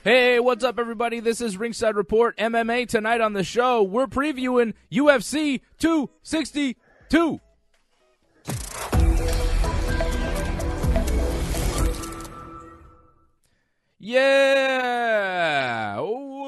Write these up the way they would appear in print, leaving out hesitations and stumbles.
Hey, what's up, everybody? This is Ringside Report MMA. Tonight on the show, we're previewing UFC 262. Yeah!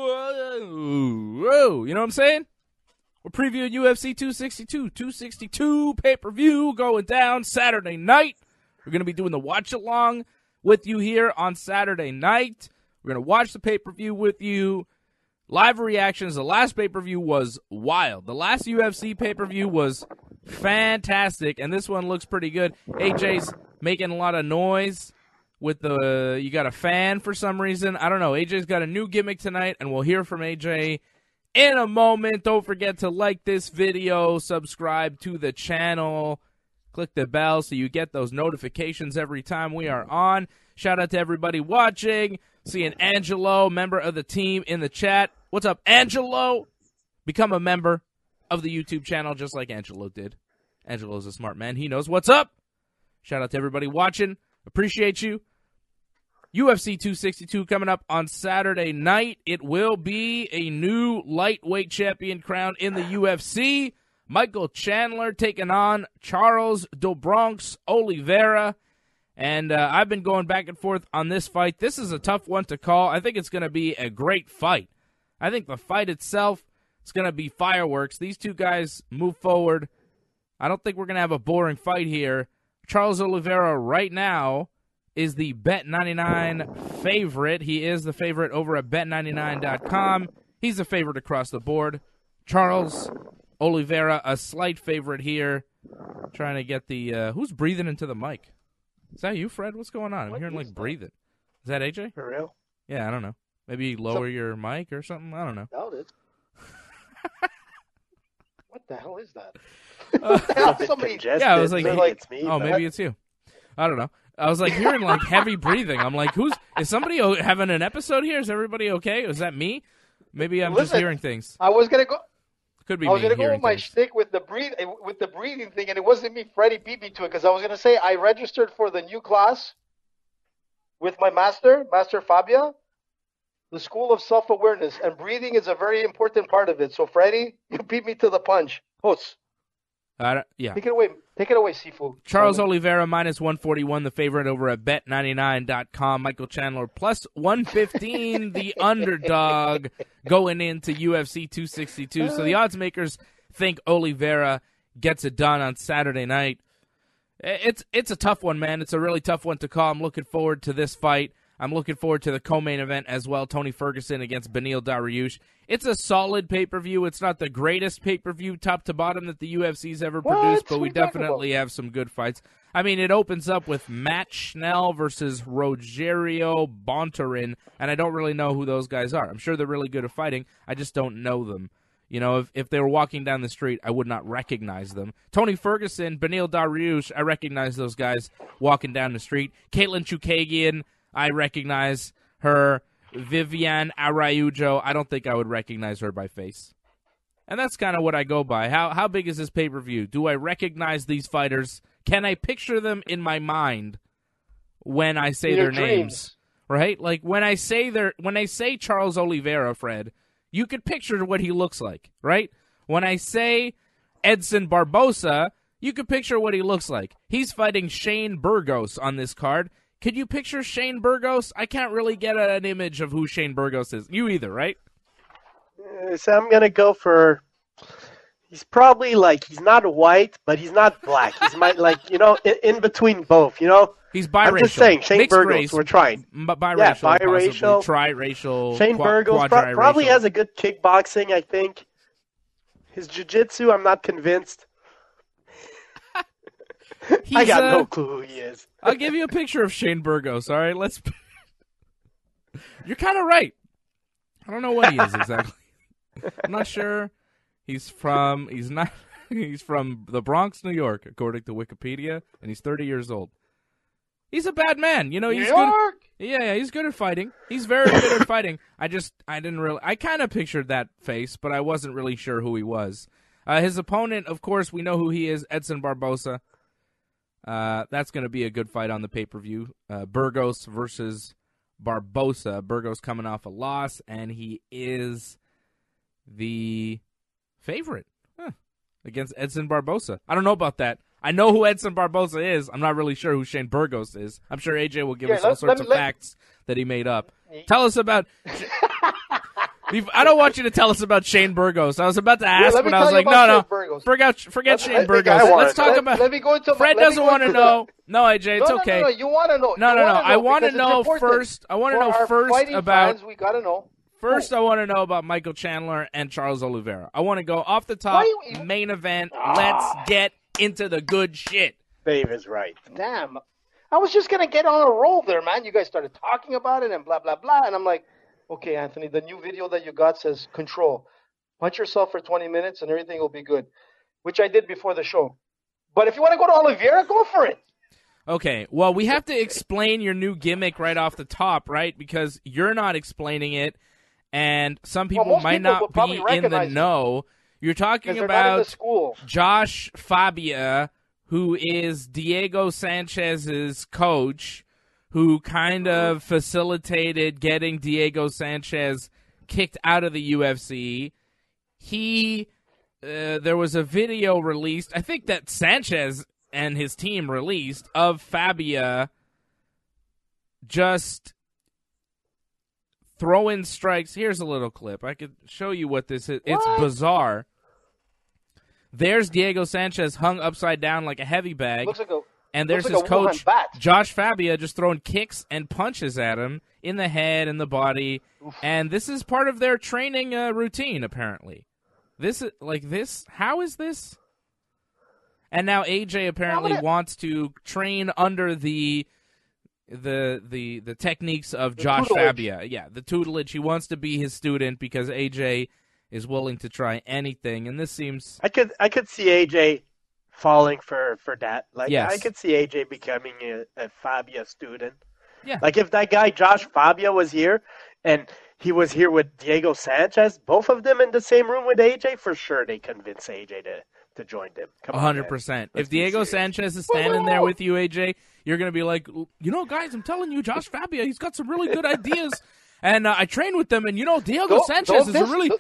Whoa. You know what I'm saying? We're previewing UFC 262 pay-per-view going down Saturday night. We're going to be doing the watch-along with you here on Saturday night. We're going to watch the pay-per-view with you. Live reactions. The last pay-per-view was wild. The last UFC pay-per-view was fantastic, and this one looks pretty good. AJ's making a lot of noise with the you got a fan for some reason. I don't know. AJ's got a new gimmick tonight, and we'll hear from AJ in a moment. Don't forget to like this video, subscribe to the channel, click the bell so you get those notifications every time we are on. Shout out to everybody watching. Seeing Angelo, member of the team, in the chat. What's up, Angelo? Become a member of the YouTube channel just like Angelo did. Angelo's a smart man. He knows what's up. Shout out to everybody watching. Appreciate you. UFC 262 coming up on Saturday night. It will be a new lightweight champion crowned in the UFC. Michael Chandler taking on Charles do Bronx Oliveira. And I've been going back and forth on this fight. This is a tough one to call. I think it's going to be a great fight. I think the fight itself is going to be fireworks. These two guys move forward. I don't think we're going to have a boring fight here. Charles Oliveira right now is the Bet99 favorite. He is the favorite over at Bet99.com. He's the favorite across the board. Charles Oliveira, a slight favorite here. Trying to get the... who's breathing into the mic? Is that you, Fred? What's going on? I'm hearing, like, breathing. Is that AJ? For real? Yeah, I don't know. Maybe lower your mic or something? I don't know. Doubt it. What the hell is that? Somebody, yeah, I was like, it's me, maybe it's you. I don't know. I was, like, hearing, like, heavy breathing. I'm like, is somebody having an episode here? Is everybody okay? Is that me? Maybe I'm just hearing things. I was going to go... Could be I was going to go with my shtick with the breathing thing, and it wasn't me. Freddie beat me to it because I was going to say I registered for the new class with my Master Fabia, the School of Self-Awareness, and breathing is a very important part of it. So, Freddie, you beat me to the punch. Hus. Yeah. Take it away, Sifu. Charles Oliveira minus 141, the favorite over at Bet99.com. Michael Chandler plus 115, the underdog going into UFC 262. So the odds makers think Oliveira gets it done on Saturday night. It's a tough one, man. It's a really tough one to call. I'm looking forward to this fight. I'm looking forward to the co-main event as well, Tony Ferguson against Beneil Dariush. It's a solid pay-per-view. It's not the greatest pay-per-view top to bottom that the UFC's ever produced, but we definitely have some good fights. I mean, it opens up with Matt Schnell versus Rogerio Bontorin, and I don't really know who those guys are. I'm sure they're really good at fighting. I just don't know them. You know, if they were walking down the street, I would not recognize them. Tony Ferguson, Beneil Dariush, I recognize those guys walking down the street. Caitlin Chookagian, I recognize her. Viviane Araujo, I don't think I would recognize her by face. And that's kind of what I go by. How big is this pay-per-view? Do I recognize these fighters? Can I picture them in my mind when I say their names? Right? Like when I say Charles Oliveira, Fred, you could picture what he looks like, right? When I say Edson Barbosa, you could picture what he looks like. He's fighting Shane Burgos on this card. Could you picture Shane Burgos? I can't really get an image of who Shane Burgos is. You either, right? So I'm going to go for... He's probably like, he's not white, but he's not black. He's in between both, you know? He's biracial. I'm just saying, Shane Mixed Burgos, race, we're trying. Biracial, yeah, biracial. Triracial, Shane Burgos probably has a good kickboxing, I think. His jiu-jitsu, I'm not convinced. I got no clue who he is. I'll give you a picture of Shane Burgos, all right? You're kind of right. I don't know what he is exactly. I'm not sure. He's from the Bronx, New York, according to Wikipedia, and he's 30 years old. He's a bad man. You know, he's good. Yeah, he's good at fighting. He's very good at fighting. I kind of pictured that face, but I wasn't really sure who he was. His opponent, of course, we know who he is, Edson Barbosa. That's going to be a good fight on the pay-per-view. Burgos versus Barbosa. Burgos coming off a loss, and he is the favorite against Edson Barbosa. I don't know about that. I know who Edson Barbosa is. I'm not really sure who Shane Burgos is. I'm sure AJ will give us all sorts of facts that he made up. Tell us about... I don't want you to tell us about Shane Burgos. I was about to ask, but I was like, no. Forget Shane Burgos. Let's talk about... Let me go into... Fred doesn't want to know. No, AJ, it's okay. No, you want to know. No. I want to know first. I want to know first about... Fans, we got to know. First, I want to know about Michael Chandler and Charles Oliveira. I want to go off the top, main event. Let's get into the good shit. Dave is right. Damn. I was just going to get on a roll there, man. You guys started talking about it and blah, blah, blah. And I'm like, okay, Anthony, the new video that you got says control. Punch yourself for 20 minutes and everything will be good, which I did before the show. But if you want to go to Oliveira, go for it. Okay, well, we have to explain your new gimmick right off the top, right? Because you're not explaining it. And some people might not be in the know. You're talking about Josh Fabia, who is Diego Sanchez's coach, who kind of facilitated getting Diego Sanchez kicked out of the UFC. There was a video released, I think that Sanchez and his team released, of Fabia just throwing strikes. Here's a little clip. I could show you what this is. It's bizarre. There's Diego Sanchez hung upside down like a heavy bag. And there's his coach, Josh Fabia, just throwing kicks and punches at him in the head and the body. Oof. And this is part of their training routine, apparently. How is this? And now AJ apparently wants to train under the techniques of Josh Fabia. Yeah, the tutelage. He wants to be his student because AJ is willing to try anything. And this seems... I could see AJ falling for that. Yes. I could see AJ becoming a Fabia student. Yeah. Like if that guy Josh Fabia was here and he was here with Diego Sanchez, both of them in the same room with AJ, for sure they convince AJ to join them. 100%. If Diego Sanchez is standing there with you, AJ, you're going to be like, guys, I'm telling you, Josh Fabia, he's got some really good ideas. And I trained with them, and Diego Sanchez is a really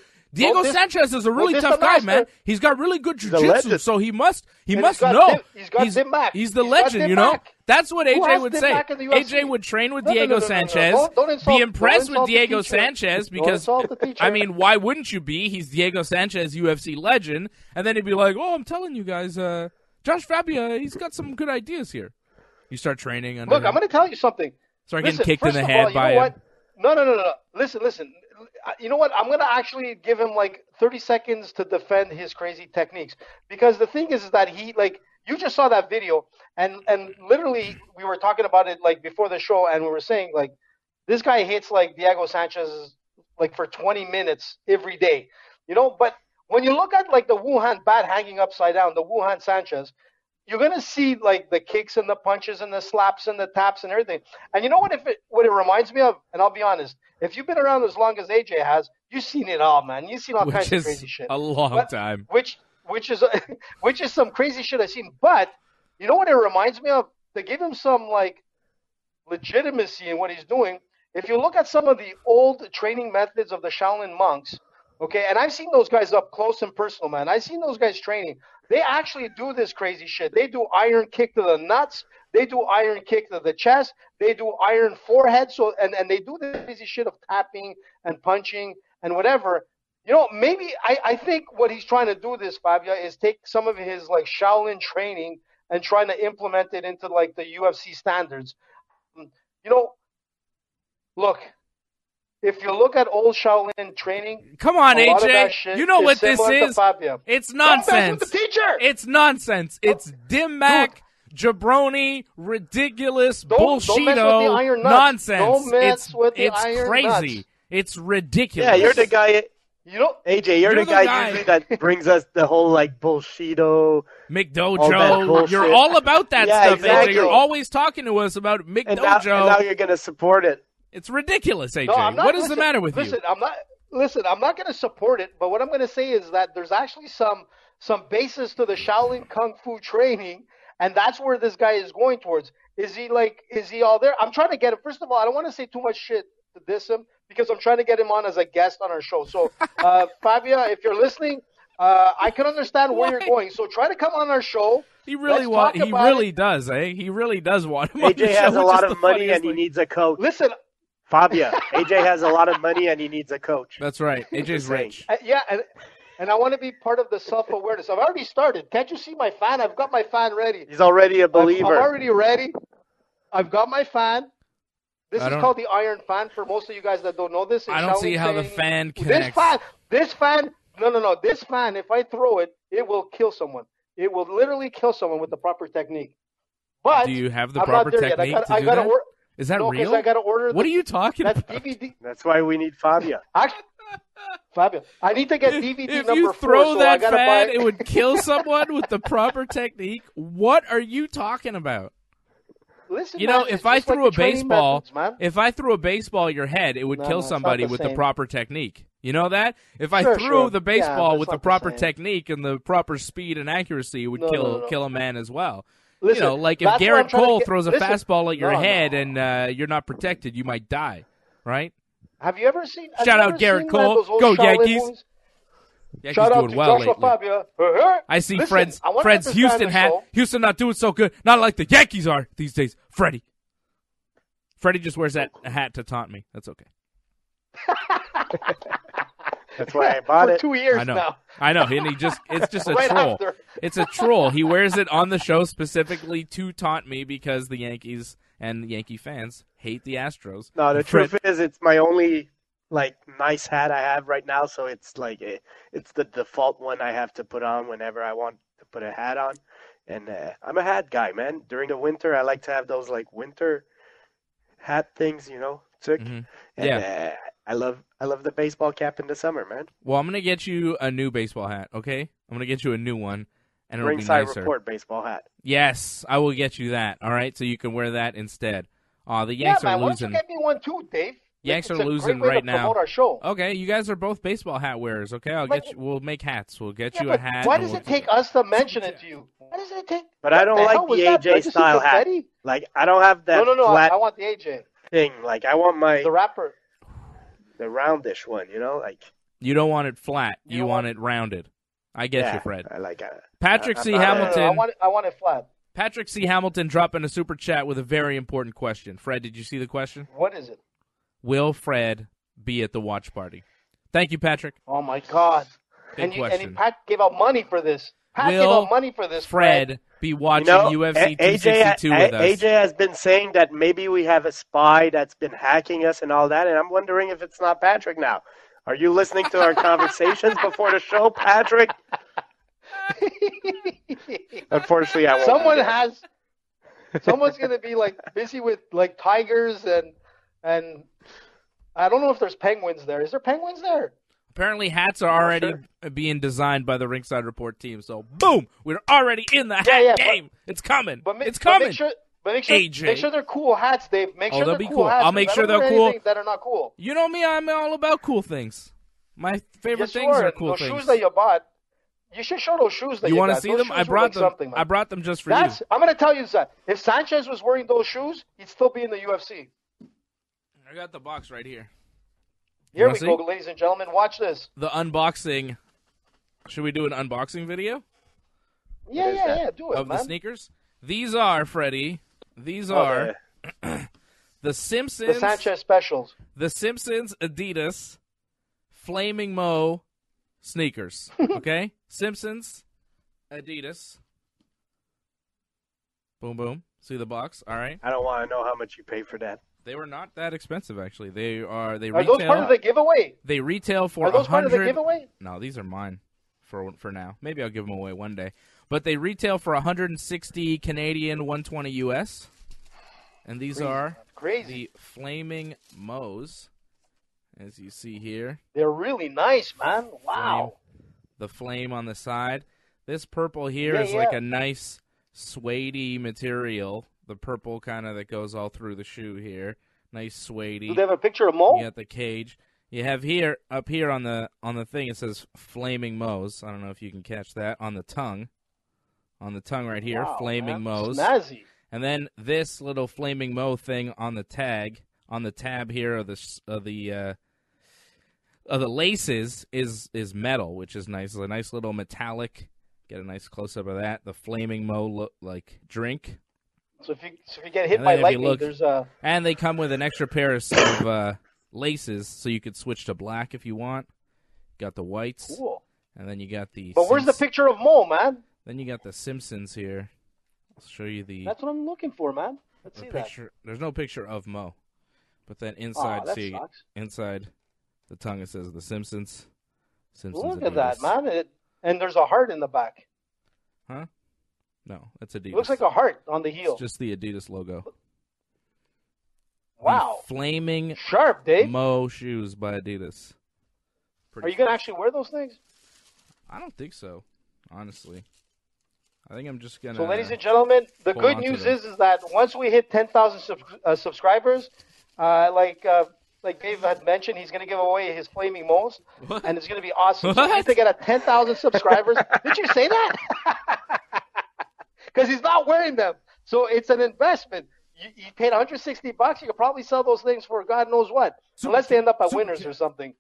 tough guy, man. He's got really good jiu-jitsu, so he must know. He's the legend, That's what AJ would say. AJ would train with Diego Sanchez, be impressed with Diego Sanchez because, why wouldn't you be? He's Diego Sanchez, UFC legend. And then he'd be like, I'm telling you guys, Josh Fabia, he's got some good ideas here. You start training under him. I'm going to tell you something. Start getting kicked in the head by him. No. Listen. You know what? I'm going to actually give him 30 seconds to defend his crazy techniques. Because the thing is that you just saw that video, and literally we were talking about it before the show, and we were saying this guy hits Diego Sanchez for 20 minutes every day. But when you look at the Wuhan bat hanging upside down, the Wuhan Sanchez, you're going to see the kicks and the punches and the slaps and the taps and everything. And you know what it reminds me of? And I'll be honest, if you've been around as long as AJ has, you've seen it all, man. You've seen all kinds of crazy shit. A long time. Which is some crazy shit I've seen. But you know what it reminds me of? To give him some legitimacy in what he's doing, if you look at some of the old training methods of the Shaolin monks, okay, and I've seen those guys up close and personal, man. I've seen those guys training. They actually do this crazy shit. They do iron kick to the nuts. They do iron kick to the chest. They do iron forehead. So and they do this crazy shit of tapping and punching and whatever. Maybe I think what he's trying to do this, Fabia, is take some of his Shaolin training and trying to implement it into the UFC standards. Look. If you look at old Shaolin training, come on, AJ, you know what this is? It's nonsense. With the teacher. It's nonsense. It's dim-mac, jabroni, ridiculous, bullshito nonsense. Don't mess with the it's iron crazy. Nuts. It's ridiculous. Yeah, you're the guy. AJ, you're the guy usually that brings us the whole bullshito McDojo. You're all about that stuff, exactly. AJ. You're always talking to us about McDojo. And now you're going to support it. It's ridiculous, AJ. No, what is the matter with you? I'm not going to support it, but what I'm going to say is that there's actually some basis to the Shaolin Kung Fu training, and that's where this guy is going towards. Is he all there? I'm trying to get him. First of all, I don't want to say too much shit to diss him because I'm trying to get him on as a guest on our show. So, Fabia, if you're listening, I can understand where you're going. So try to come on our show. He really does, eh? He really does want him on the AJ show, has a which lot is of the money funniest and he thing. needs a coach. Listen, Fabia, AJ has a lot of money and he needs a coach. That's right. AJ's rich. yeah, and I want to be part of the self-awareness. I've already started. Can't you see my fan? I've got my fan ready. He's already a believer. I'm already ready. I've got my fan. This is called the Iron Fan for most of you guys that don't know this. I don't see how the fan connects. This fan, no. This fan, if I throw it, it will kill someone. It will literally kill someone with the proper technique. But do you have the I'm proper not there technique yet. to do that? Is that no, real? I gotta order. What are you talking that's about? DVD. That's why we need Fabia. Actually, Fabio, I need to get DVD If number you 4. throw so that I gotta fan, buy... it would kill someone with the proper technique. What are you talking about? Listen, You know, man, if it's I just like threw the a training baseball, methods, man. if I threw a baseball at your head, it would No, kill it's not somebody the with the same. proper technique. You know that? If I Sure, threw sure. the Yeah, baseball but with it's the not the proper same. technique and the proper speed and accuracy, it would No. kill a man as well. Listen, you know, like if that's what I'm Garrett trying to Cole get- throws a listen, fastball at your no. head and you're not protected, you might die, right? Have you ever seen? have Shout you out ever Garrett seen, Cole. those old Go, Shaolin Yankees. movies? Yankees Shout out doing to well Joshua lately. Fabio. I see Listen, I want to Fred's understand Houston the hat. show. Houston not doing so good. Not like the Yankees are these days. Freddie just wears that hat to taunt me. That's okay. That's why I bought For it. 2 years I know. now. I know. And it's just a Right troll. after. It's a troll. He wears it on the show specifically to taunt me because the Yankees and the Yankee fans hate the Astros. No, the Fred- truth is, it's my only nice hat I have right now. So it's it's the default one I have to put on whenever I want to put a hat on. And I'm a hat guy, man. During the winter, I like to have those winter hat things, sick. Mhm. And Yeah. I love the baseball cap in the summer, man. Well, I'm going to get you a new baseball hat, okay? I'm going to get you a new one, and it'll Ringside be nicer. Report baseball hat. Yes, I will get you that, all right? So you can wear that instead. The Yeah, Yanks man. are Why don't you losing. get me one too, Dave? Yanks It's are a great losing way right to now. promote our show. Okay, you guys are both baseball hat wearers, okay? We'll make hats. We'll get Yeah, you a but hat. why and does we'll- it take us to mention it to you? Why does it take? But I don't What the like hell was the that? AJ Legacy style hat. confetti? I don't have that No. flat I want the AJ, thing. I want the rapper. the roundish one, You don't want it flat. You You don't want want- it rounded. I get you, Fred. I like Patrick C. I'm not- Hamilton. I want it flat. Patrick C. Hamilton dropping a super chat with a very important question. Fred, did you see the question? What is it? Will Fred be at the watch party? Thank you, Patrick. Oh my God! Big And question. Pat gave out money for this. Pat gave Will out money for this. Fred be watching UFC 262 with us? AJ has been saying that maybe we have a spy that's been hacking us and all that, and I'm wondering if it's not Patrick now. Are you listening to our conversations before the show, Patrick? Unfortunately, I won't. Someone's gonna be busy with tigers and I don't know if there's penguins there. Is there penguins there? Apparently, hats are already being designed by the Ringside Report team. So, boom, we're already in the hat Yeah, game. It's coming. It's But coming. make sure AJ. make sure they're cool hats, Dave. Make sure they'll they're be cool cool. hats. I'll make 'cause sure I don't they're wear cool. anything that are not cool. You know me, I'm all about cool things. My favorite Yes, you things are are. cool those things. shoes that you bought. You should show those shoes that You you want to got. see Those them? shoes I were brought them. Something, man. I brought them just for That's. you. I'm gonna tell you that if Sanchez was wearing those shoes, he'd still be in the UFC. I got the box right here. Here wanna we see? go, ladies and gentlemen. Watch this. The unboxing. Should we do an unboxing video Yeah. Do it, of man. the sneakers? These are, Freddie. These Oh, are the- the Simpsons. The Sanchez specials. The Simpsons Adidas Flaming Mo sneakers. Okay? Simpsons Adidas. Boom, boom. See the box? All right. I don't want to know how much you pay for that. They were not that expensive, actually. They Are retail. those part of the giveaway? They retail for Are those part of the 100. giveaway? No, these are mine for now. Maybe I'll give them away one day. But they retail for 160 Canadian, 120 US. And these are Crazy. the Flaming Mo's, as you see here. They're really nice, man. Wow. The flame on the side. This purple here Yeah, is yeah. like a nice suede material. The purple kind of that goes all through the shoe here. Nice suede. Do they have a picture of Mo? You got the cage. You have here, up here on the thing, it says Flaming Mo's. I don't know if you can catch that on the tongue. On the tongue right here, Wow, Flaming man. Mo's. Snazzy. And then this little Flaming Mo thing on the tab here of the laces is metal, which is nice. It's a nice little metallic. Get a nice close up of that. The Flaming Mo drink. So if you get hit by lightning, there's a. And they come with an extra pair of laces, so you could switch to black if you want. Got the whites. Cool. And then you got the. But where's the picture of Mo, man? Then you got the Simpsons here. I'll show you the. That's what I'm looking for, man. Let's see picture. That. There's no picture of Mo, but then inside, sucks. Inside the tongue it says the Simpsons. Look at that, man! And there's a heart in the back. Huh? No, that's Adidas. It looks like a heart on the heel. It's just the Adidas logo. Wow. The Flaming Sharp, Dave. Mo shoes by Adidas. Are you going to actually wear those things? I don't think so, honestly. I think I'm just going to... So, ladies and gentlemen, the good news is that once we hit 10,000 subscribers, like Dave had mentioned, he's going to give away his Flaming Mo's, and it's going to be awesome. So we need to get a 10,000 subscribers. Did you say that? Because he's not wearing them. So it's an investment. You paid $160. You could probably sell those things for God knows what, unless they end up at Winners or something.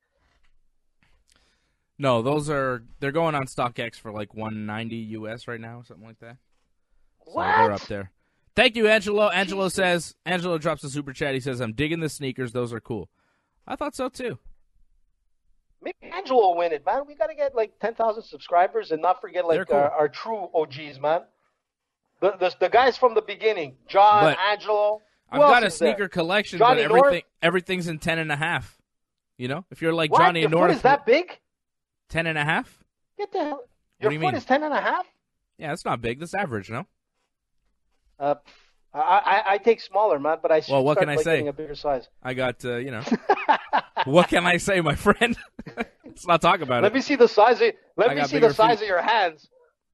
No, they're going on StockX for like $190 US right now, something like that. So what? They're up there. Thank you, Angelo. Angelo drops a super chat. He says, I'm digging the sneakers. Those are cool. I thought so too. Maybe Angelo will win it, man. We got to get like 10,000 subscribers and not forget like cool. our true OGs, man. The guys from the beginning, John, Angelo. I've got a sneaker collection, Johnny but everything's in 10.5. You know, if you're like what? Johnny Your North, foot is that big? 10.5. Get the hell. Your foot is 10.5. Yeah, that's not big. That's average, no? I take smaller, man, but well, what can I say? Getting a bigger size. I got what can I say, my friend? Let's not talk about it. Let me see the size. Let me see the size of your hands.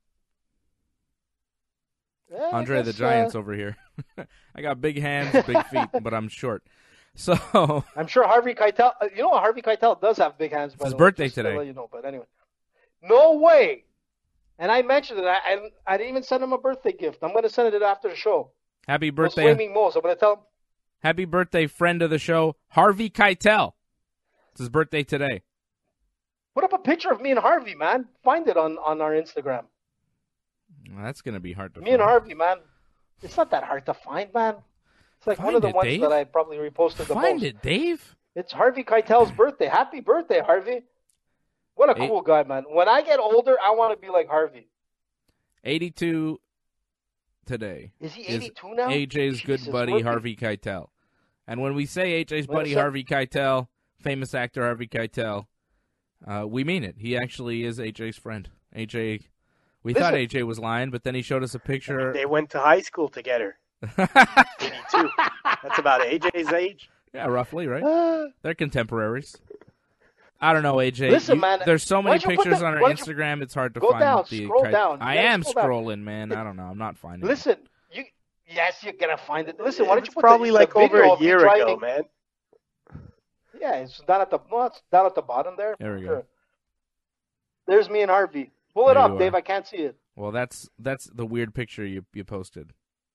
Yeah, Andre the Giant's over here. I got big hands, big feet, but I'm short. So I'm sure Harvey Keitel. You know, Harvey Keitel does have big hands. It's his birthday today. To let you know, but anyway, no way. And I mentioned it. I didn't even send him a birthday gift. I'm going to send it after the show. Happy birthday, Flaming Mo's. I'm going to tell him. Happy birthday, friend of the show, Harvey Keitel. It's his birthday today. Put up a picture of me and Harvey, man. Find it on our Instagram. Well, that's going to be hard to find. Me and Harvey, man. It's not that hard to find, man. It's like one of the ones Dave. that I probably reposted the most. Find it, Dave. It's Harvey Keitel's birthday. Happy birthday, Harvey. What a cool guy, man. When I get older, I want to be like Harvey. 82 today. Is he 82 now? AJ's good buddy, Harvey Keitel. And when we say AJ's buddy, Harvey Keitel, famous actor Harvey Keitel, we mean it. He actually is AJ's friend. AJ... We thought AJ was lying, but then he showed us a picture. I mean, they went to high school together. 82. That's about AJ's age. Yeah, roughly, right? They're contemporaries. I don't know, AJ. Listen, man. There's so many pictures on our Instagram, it's hard to find. Scroll down. I am scrolling, man. I don't know. I'm not finding it. Listen, yes, you're going to find it. Listen, why don't you put probably like over a year ago, man. Yeah, it's down at the bottom there. There we go. There's me and Harvey. Pull it up, Dave. I can't see it. Well, that's the weird picture you posted.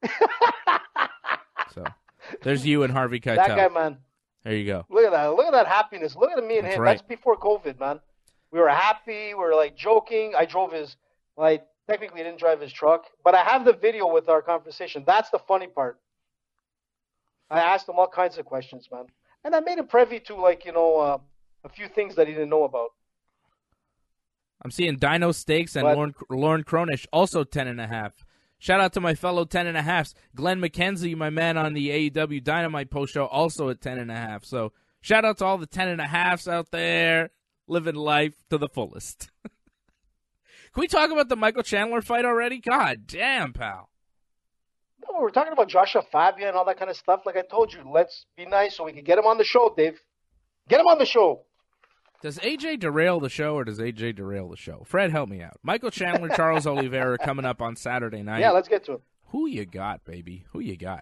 So, there's you and Harvey Keitel. That guy, man. There you go. Look at that. Look at that happiness. Look at me and him. Right. That's before COVID, man. We were happy. We were like joking. I drove his, technically didn't drive his truck, but I have the video with our conversation. That's the funny part. I asked him all kinds of questions, man. And I made him privy to, a few things that he didn't know about. I'm seeing Dino Steaks and Lauren Cronish, also 10.5. Shout out to my fellow 10.5s. Glenn McKenzie, my man on the AEW Dynamite post show, also at 10.5. So shout out to all the 10.5s out there living life to the fullest. Can we talk about the Michael Chandler fight already? God damn, pal. No, we're talking about Joshua Fabia and all that kind of stuff. Like I told you, let's be nice so we can get him on the show, Dave. Get him on the show. Does AJ derail the show or does AJ derail the show? Fred, help me out. Michael Chandler, Charles Oliveira coming up on Saturday night. Yeah, let's get to it. Who you got, baby? Who you got?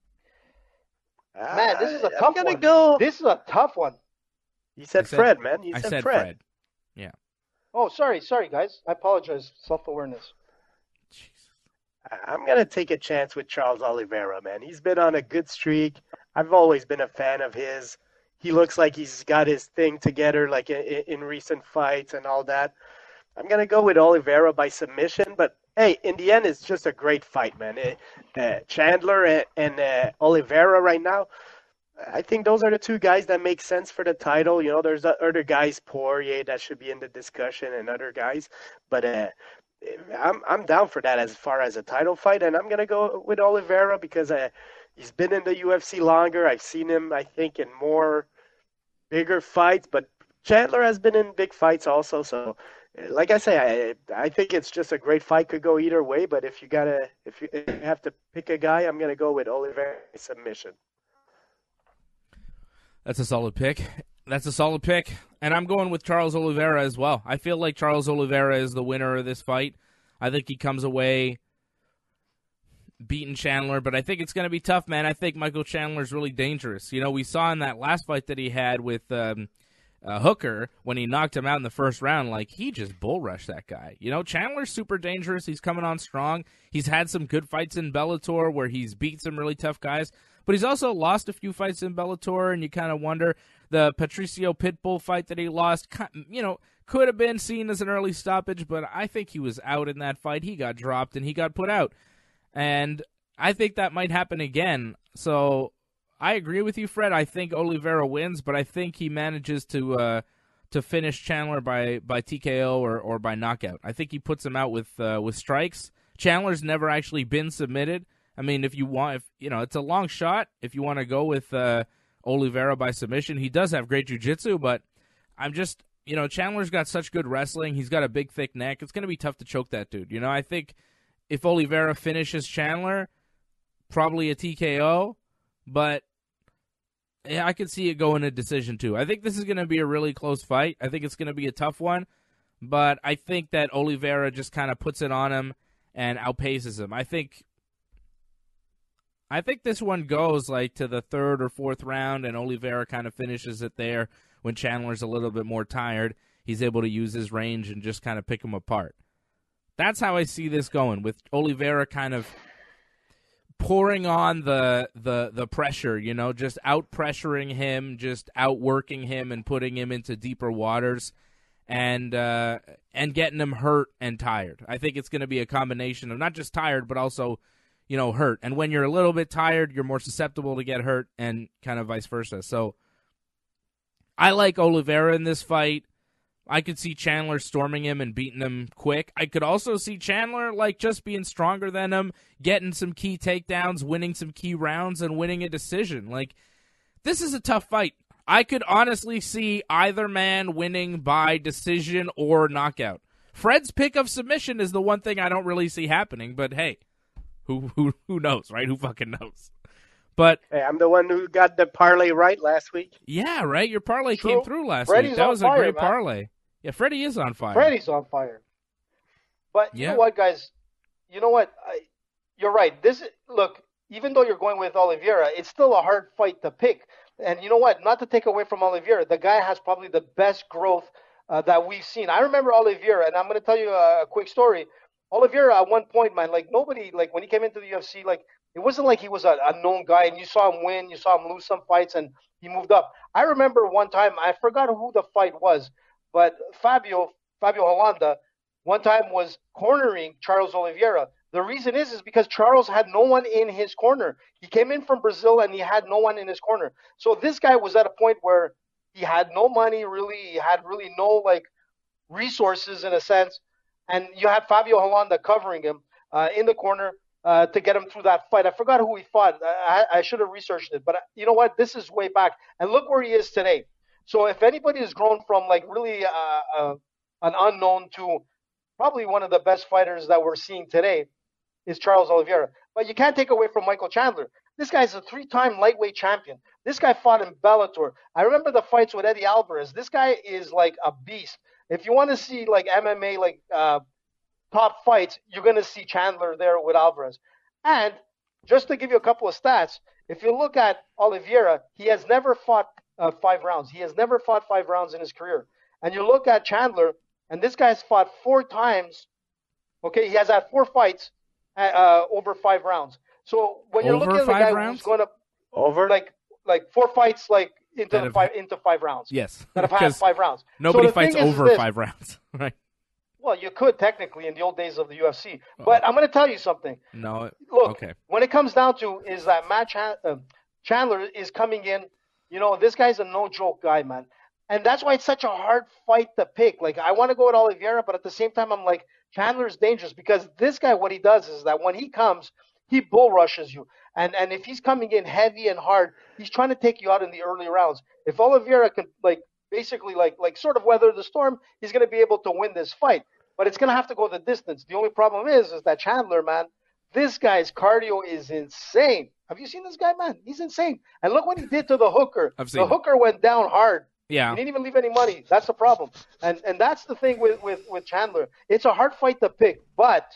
Man, this is a tough one. This is a tough one. You said Fred, man. You said Fred. Yeah. Oh, sorry, guys. I apologize. Self-awareness. I'm going to take a chance with Charles Oliveira, man. He's been on a good streak. I've always been a fan of his. He looks like he's got his thing together, like in recent fights and all that. I'm going to go with Oliveira by submission, but hey, in the end, it's just a great fight, man. Chandler and Oliveira right now, I think those are the two guys that make sense for the title. You know, there's other guys, Poirier, that should be in the discussion, and other guys, but I'm down for that as far as a title fight, and I'm gonna go with Oliveira because he's been in the UFC longer. I've seen him, I think, in more bigger fights, but Chandler has been in big fights also. So, like I say, I think it's just a great fight. Could go either way, but if you have to pick a guy, I'm gonna go with Oliveira submission. That's a solid pick. And I'm going with Charles Oliveira as well. I feel like Charles Oliveira is the winner of this fight. I think he comes away beating Chandler, but I think it's going to be tough, man. I think Michael Chandler's really dangerous. You know, we saw in that last fight that he had with Hooker, when he knocked him out in the first round, like, he just bull rushed that guy. You know, Chandler's super dangerous. He's coming on strong. He's had some good fights in Bellator where he's beat some really tough guys, but he's also lost a few fights in Bellator, and you kind of wonder, the Patricio Pitbull fight that he lost, you know, could have been seen as an early stoppage, but I think he was out in that fight. He got dropped, and he got put out. And I think that might happen again. So I agree with you, Fred. I think Oliveira wins, but I think he manages to finish Chandler by TKO or by knockout. I think he puts him out with strikes. Chandler's never actually been submitted. I mean, if you know, it's a long shot. If you want to go with Oliveira by submission, he does have great jiu-jitsu, but I'm just, you know, Chandler's got such good wrestling. He's got a big, thick neck. It's going to be tough to choke that dude. You know, I think if Oliveira finishes Chandler, probably a TKO, but yeah, I could see it going a decision too. I think this is going to be a really close fight. I think it's going to be a tough one, but I think that Oliveira just kind of puts it on him and outpaces him. I think this one goes like to the third or fourth round, and Oliveira kind of finishes it there when Chandler's a little bit more tired. He's able to use his range and just kind of pick him apart. That's how I see this going, with Oliveira kind of pouring on the pressure, you know, just out-pressuring him, just outworking him and putting him into deeper waters and getting him hurt and tired. I think it's going to be a combination of not just tired, but also, you know, hurt. And when you're a little bit tired, you're more susceptible to get hurt, and kind of vice versa. So I like Oliveira in this fight. I could see Chandler storming him and beating him quick. I could also see Chandler like just being stronger than him, getting some key takedowns, winning some key rounds, and winning a decision. Like, this is a tough fight. I could honestly see either man winning by decision or knockout. Fred's pick of submission is the one thing I don't really see happening, but hey, who knows, right? Who fucking knows? But hey, I'm the one who got the parlay right last week. Yeah, right? Your parlay True. came through last Freddie's week. That on was fire, a great man. parlay. Yeah, Freddie is on fire. Freddie's on fire. But you Yeah. know what, guys? You know what? You're right. Look, even though you're going with Oliveira, it's still a hard fight to pick. And you know what? Not to take away from Oliveira, the guy has probably the best growth that we've seen. I remember Oliveira, and I'm going to tell you a quick story. Oliveira, at one point, man, like nobody, like when he came into the UFC, like it wasn't like he was a known guy, and you saw him win, you saw him lose some fights, and he moved up. I remember one time, I forgot who the fight was, but Fabio Holanda, one time was cornering Charles Oliveira. The reason is because Charles had no one in his corner. He came in from Brazil, and he had no one in his corner. So this guy was at a point where he had no money, really. He had really no like resources in a sense. And you had Fabio Holanda covering him in the corner to get him through that fight. I forgot who he fought. I should have researched it. But you know what? This is way back. And look where he is today. So if anybody has grown from like really an unknown to probably one of the best fighters that we're seeing today is Charles Oliveira. But you can't take away from Michael Chandler. This guy's a 3-time lightweight champion. This guy fought in Bellator. I remember the fights with Eddie Alvarez. This guy is like a beast. If you want to see like MMA, like top fights, you're going to see Chandler there with Alvarez. And just to give you a couple of stats, if you look at Oliveira, he has never fought 5 rounds. He has never fought 5 rounds in his career. And you look at Chandler, and this guy's fought 4 times. Okay, he has had 4 fights, over 5 rounds. So when you're Over looking at a 5 guy rounds? who's going to Over? like 4 fights like into That the have- into 5 rounds. Yes, That have had because 5 rounds. nobody So the fights thing is over this. 5 rounds, right? Well, you could technically in the old days of the UFC, but I'm going to tell you something. No. Look, Okay. when it comes down to is that Chandler is coming in. You know, this guy's a no joke guy, man, and that's why it's such a hard fight to pick. Like, I want to go with Oliveira, but at the same time, I'm like, Chandler's dangerous because this guy, what he does is that when he comes, he bull rushes you, and if he's coming in heavy and hard, he's trying to take you out in the early rounds. If Oliveira can basically sort of weather the storm, he's going to be able to win this fight. But it's going to have to go the distance. The only problem is that Chandler, man, this guy's cardio is insane. Have you seen this guy, man? He's insane. And look what he did to the hooker. I've seen The it. hooker went down hard. Yeah. He didn't even leave any money. That's the problem. And that's the thing with Chandler. It's a hard fight to pick. But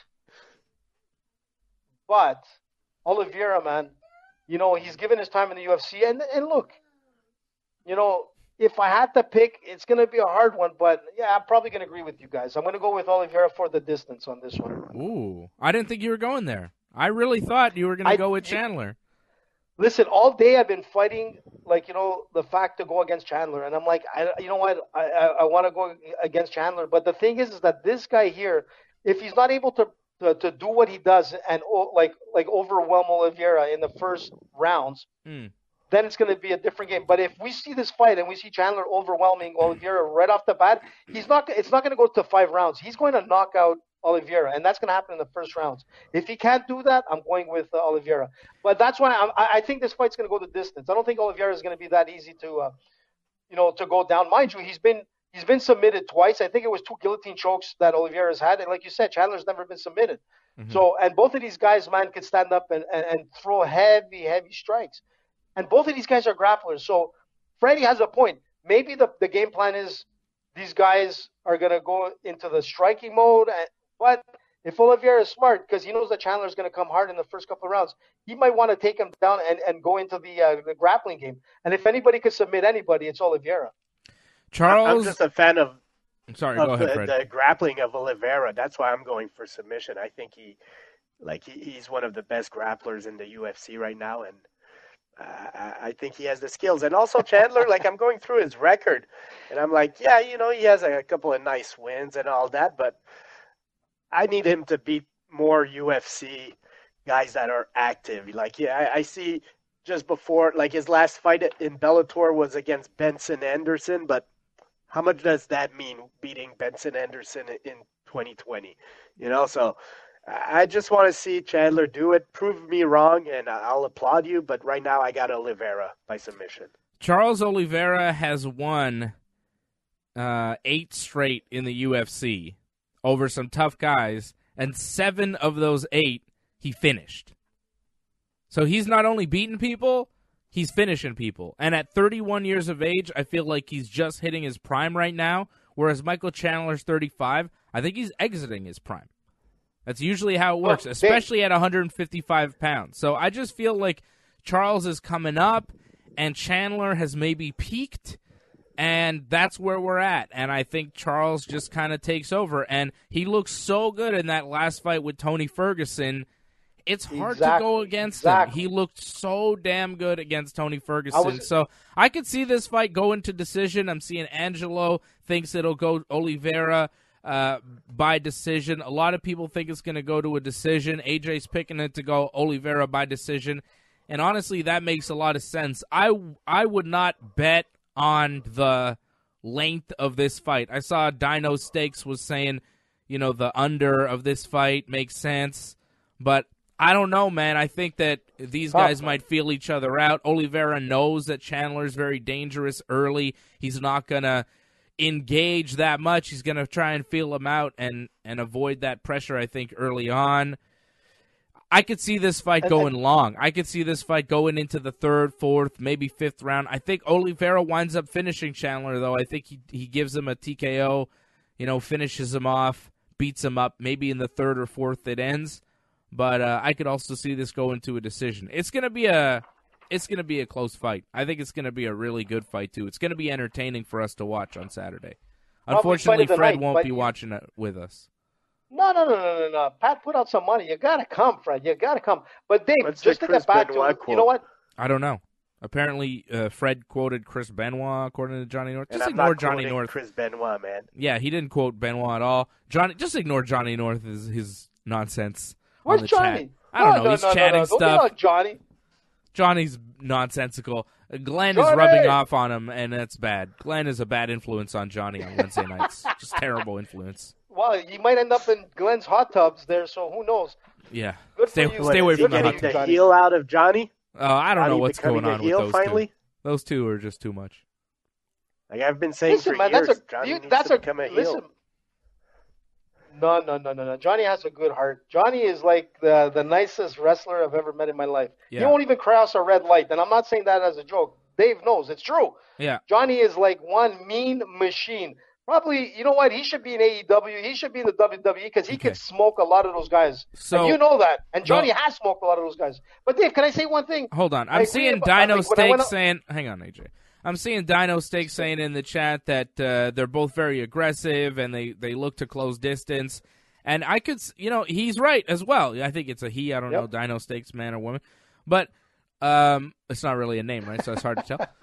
Oliveira, man, you know, he's given his time in the UFC. And look, you know, if I had to pick, it's going to be a hard one, but yeah, I'm probably going to agree with you guys. I'm going to go with Oliveira for the distance on this one. Ooh, I didn't think you were going there. I really thought you were going to go with Chandler. Listen, all day I've been fighting, the fact to go against Chandler, and I'm like, you know what, I want to go against Chandler, but the thing is that this guy here, if he's not able to do what he does and overwhelm Oliveira in the first rounds, then it's going to be a different game. But if we see this fight and we see Chandler overwhelming Oliveira right off the bat, it's not going to go to 5 rounds. He's going to knock out Oliveira, and that's going to happen in the first rounds. If he can't do that, I'm going with Oliveira. But that's why I think this fight's going to go the distance. I don't think Oliveira is going to be that easy to go down. Mind you, he's been submitted twice. I think it was 2 guillotine chokes that Oliveira's had, and like you said, Chandler's never been submitted. Mm-hmm. So, and both of these guys, man, can stand up and throw heavy strikes. And both of these guys are grapplers. So Freddie has a point. Maybe the game plan is these guys are going to go into the striking mode. But if Oliveira is smart, because he knows that Chandler is going to come hard in the first couple of rounds, he might want to take him down and go into the grappling game. And if anybody could submit anybody, it's Oliveira. Charles, I'm just a fan of go ahead, Fred. The grappling of Oliveira. That's why I'm going for submission. I think he's one of the best grapplers in the UFC right now, and I think he has the skills. And also Chandler, I'm going through his record, and I'm like, yeah, he has a couple of nice wins and all that, but I need him to beat more UFC guys that are active. I see just before, his last fight in Bellator was against Benson Anderson, but how much does that mean, beating Benson Anderson in 2020? So I just want to see Chandler do it. Prove me wrong, and I'll applaud you. But right now, I got Oliveira by submission. Charles Oliveira has won 8 straight in the UFC over some tough guys, and 7 of those 8 he finished. So he's not only beating people, he's finishing people. And at 31 years of age, I feel like he's just hitting his prime right now, whereas Michael Chandler's 35. I think he's exiting his prime. That's usually how it works, especially at 155 pounds. So I just feel like Charles is coming up, and Chandler has maybe peaked, and that's where we're at. And I think Charles just kind of takes over. And he looks so good in that last fight with Tony Ferguson. It's hard to go against him. He looked so damn good against Tony Ferguson. So I could see this fight go into decision. I'm seeing Angelo thinks it'll go Oliveira by decision. A lot of people think it's going to go to a decision. AJ's picking it to go Oliveira by decision. And honestly, that makes a lot of sense. I would not bet on the length of this fight. I saw Dino Stakes was saying, the under of this fight makes sense. But I don't know, man. I think that these guys might feel each other out. Oliveira knows that Chandler's very dangerous early. He's not going to engage that much. He's going to try and feel him out and avoid that pressure, I think, early on. I could see this fight going long. I could see this fight going into the 3rd, 4th, maybe 5th round. I think Oliveira winds up finishing Chandler, though. I think he gives him a TKO, finishes him off, beats him up. Maybe in the 3rd or 4th it ends. But I could also see this go into a decision. It's gonna be a close fight. I think it's gonna be a really good fight too. It's gonna be entertaining for us to watch on Saturday. Unfortunately, Fred won't be watching it with us. No. Pat put out some money. You gotta come, Fred. You gotta come. But Dave, What's just the to Chris get back to Benoit it, you know quote? what? I don't know. Apparently, Fred quoted Chris Benoit according to Johnny North. And Just I'm ignore not Johnny quoting North. Chris Benoit, man. Yeah, he didn't quote Benoit at all. Just ignore Johnny North his nonsense on Where's the Johnny? chat. I don't know. He's chatting Don't stuff. be on Johnny. Johnny's nonsensical. Glenn is Johnny! rubbing off on him, and that's bad. Glenn is a bad influence on Johnny on Wednesday nights. Just terrible influence. Well, you might end up in Glenn's hot tubs there, so who knows? Yeah. Good for Stay you. away Is he from the hot getting tub. the heel out of Johnny? I don't know Johnny what's becoming going on a with heel those finally? two. Those two are just too much. Like I've been saying Listen, for man, years, Johnny needs to become a heel. listen. No. Johnny has a good heart. Johnny is like the nicest wrestler I've ever met in my life. Yeah. He won't even cross a red light, and I'm not saying that as a joke. Dave knows it's true. Yeah. Johnny is like one mean machine. Probably, you know what? He should be in AEW. He should be in the WWE because he Okay. could smoke a lot of those guys. So- and you know that. And Johnny No. has smoked a lot of those guys. But Dave, can I say one thing? Hold on. I I'm agree seeing about- Dino like, when I went Steak out- saying, hang on, AJ. I'm seeing Dino Steak saying in the chat that they're both very aggressive and they look to close distance. And I could, he's right as well. I think it's a he. I don't know, Dino Steak's man or woman. But it's not really a name, right? So it's hard to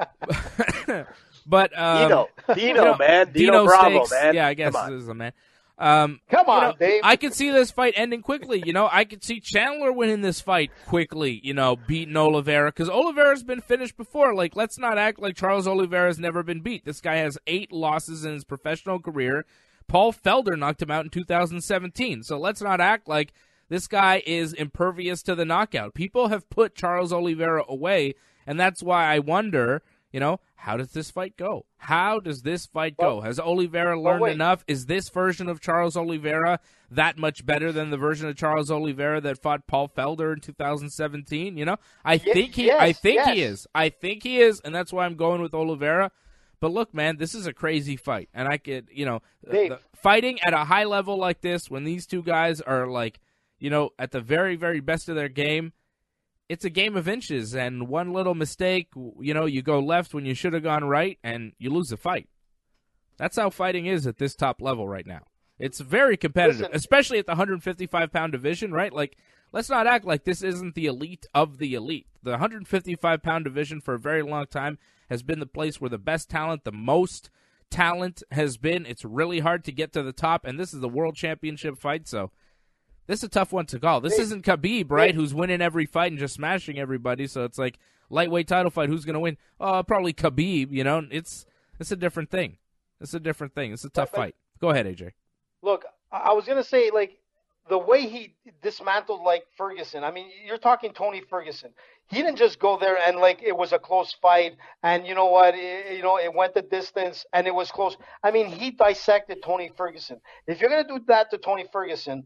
tell. But Dino, man. Dino Bravo, Steaks, man. yeah, I guess Come on. this is a man. Come on, Dave. I could see this fight ending quickly. I could see Chandler winning this fight quickly, beating Oliveira. Because Oliveira's been finished before. Like, let's not act like Charles Oliveira's never been beat. This guy has 8 losses in his professional career. Paul Felder knocked him out in 2017. So let's not act like this guy is impervious to the knockout. People have put Charles Oliveira away, and that's why I wonder, how does this fight go? How does this fight go? Has Oliveira learned enough? Is this version of Charles Oliveira that much better than the version of Charles Oliveira that fought Paul Felder in 2017? I think he is. I think he is, and that's why I'm going with Oliveira. But look, man, this is a crazy fight, and I could, fighting at a high level like this when these two guys are like, at the very, very best of their game. It's a game of inches, and one little mistake, you go left when you should have gone right, and you lose the fight. That's how fighting is at this top level right now. It's very competitive, especially at the 155-pound division, right? Like, let's not act like this isn't the elite of the elite. The 155-pound division for a very long time has been the place where the best talent, the most talent has been. It's really hard to get to the top, and this is the world championship fight, so this is a tough one to call. This isn't Khabib, right, who's winning every fight and just smashing everybody. So it's like lightweight title fight. Who's going to win? Probably Khabib. It's a different thing. It's a different thing. It's a tough fight. Go ahead, AJ. Look, I was going to say, like, the way he dismantled, like, Ferguson. I mean, you're talking Tony Ferguson. He didn't just go there and, like, it was a close fight. And you know what? It went the distance and it was close. I mean, he dissected Tony Ferguson. If you're going to do that to Tony Ferguson,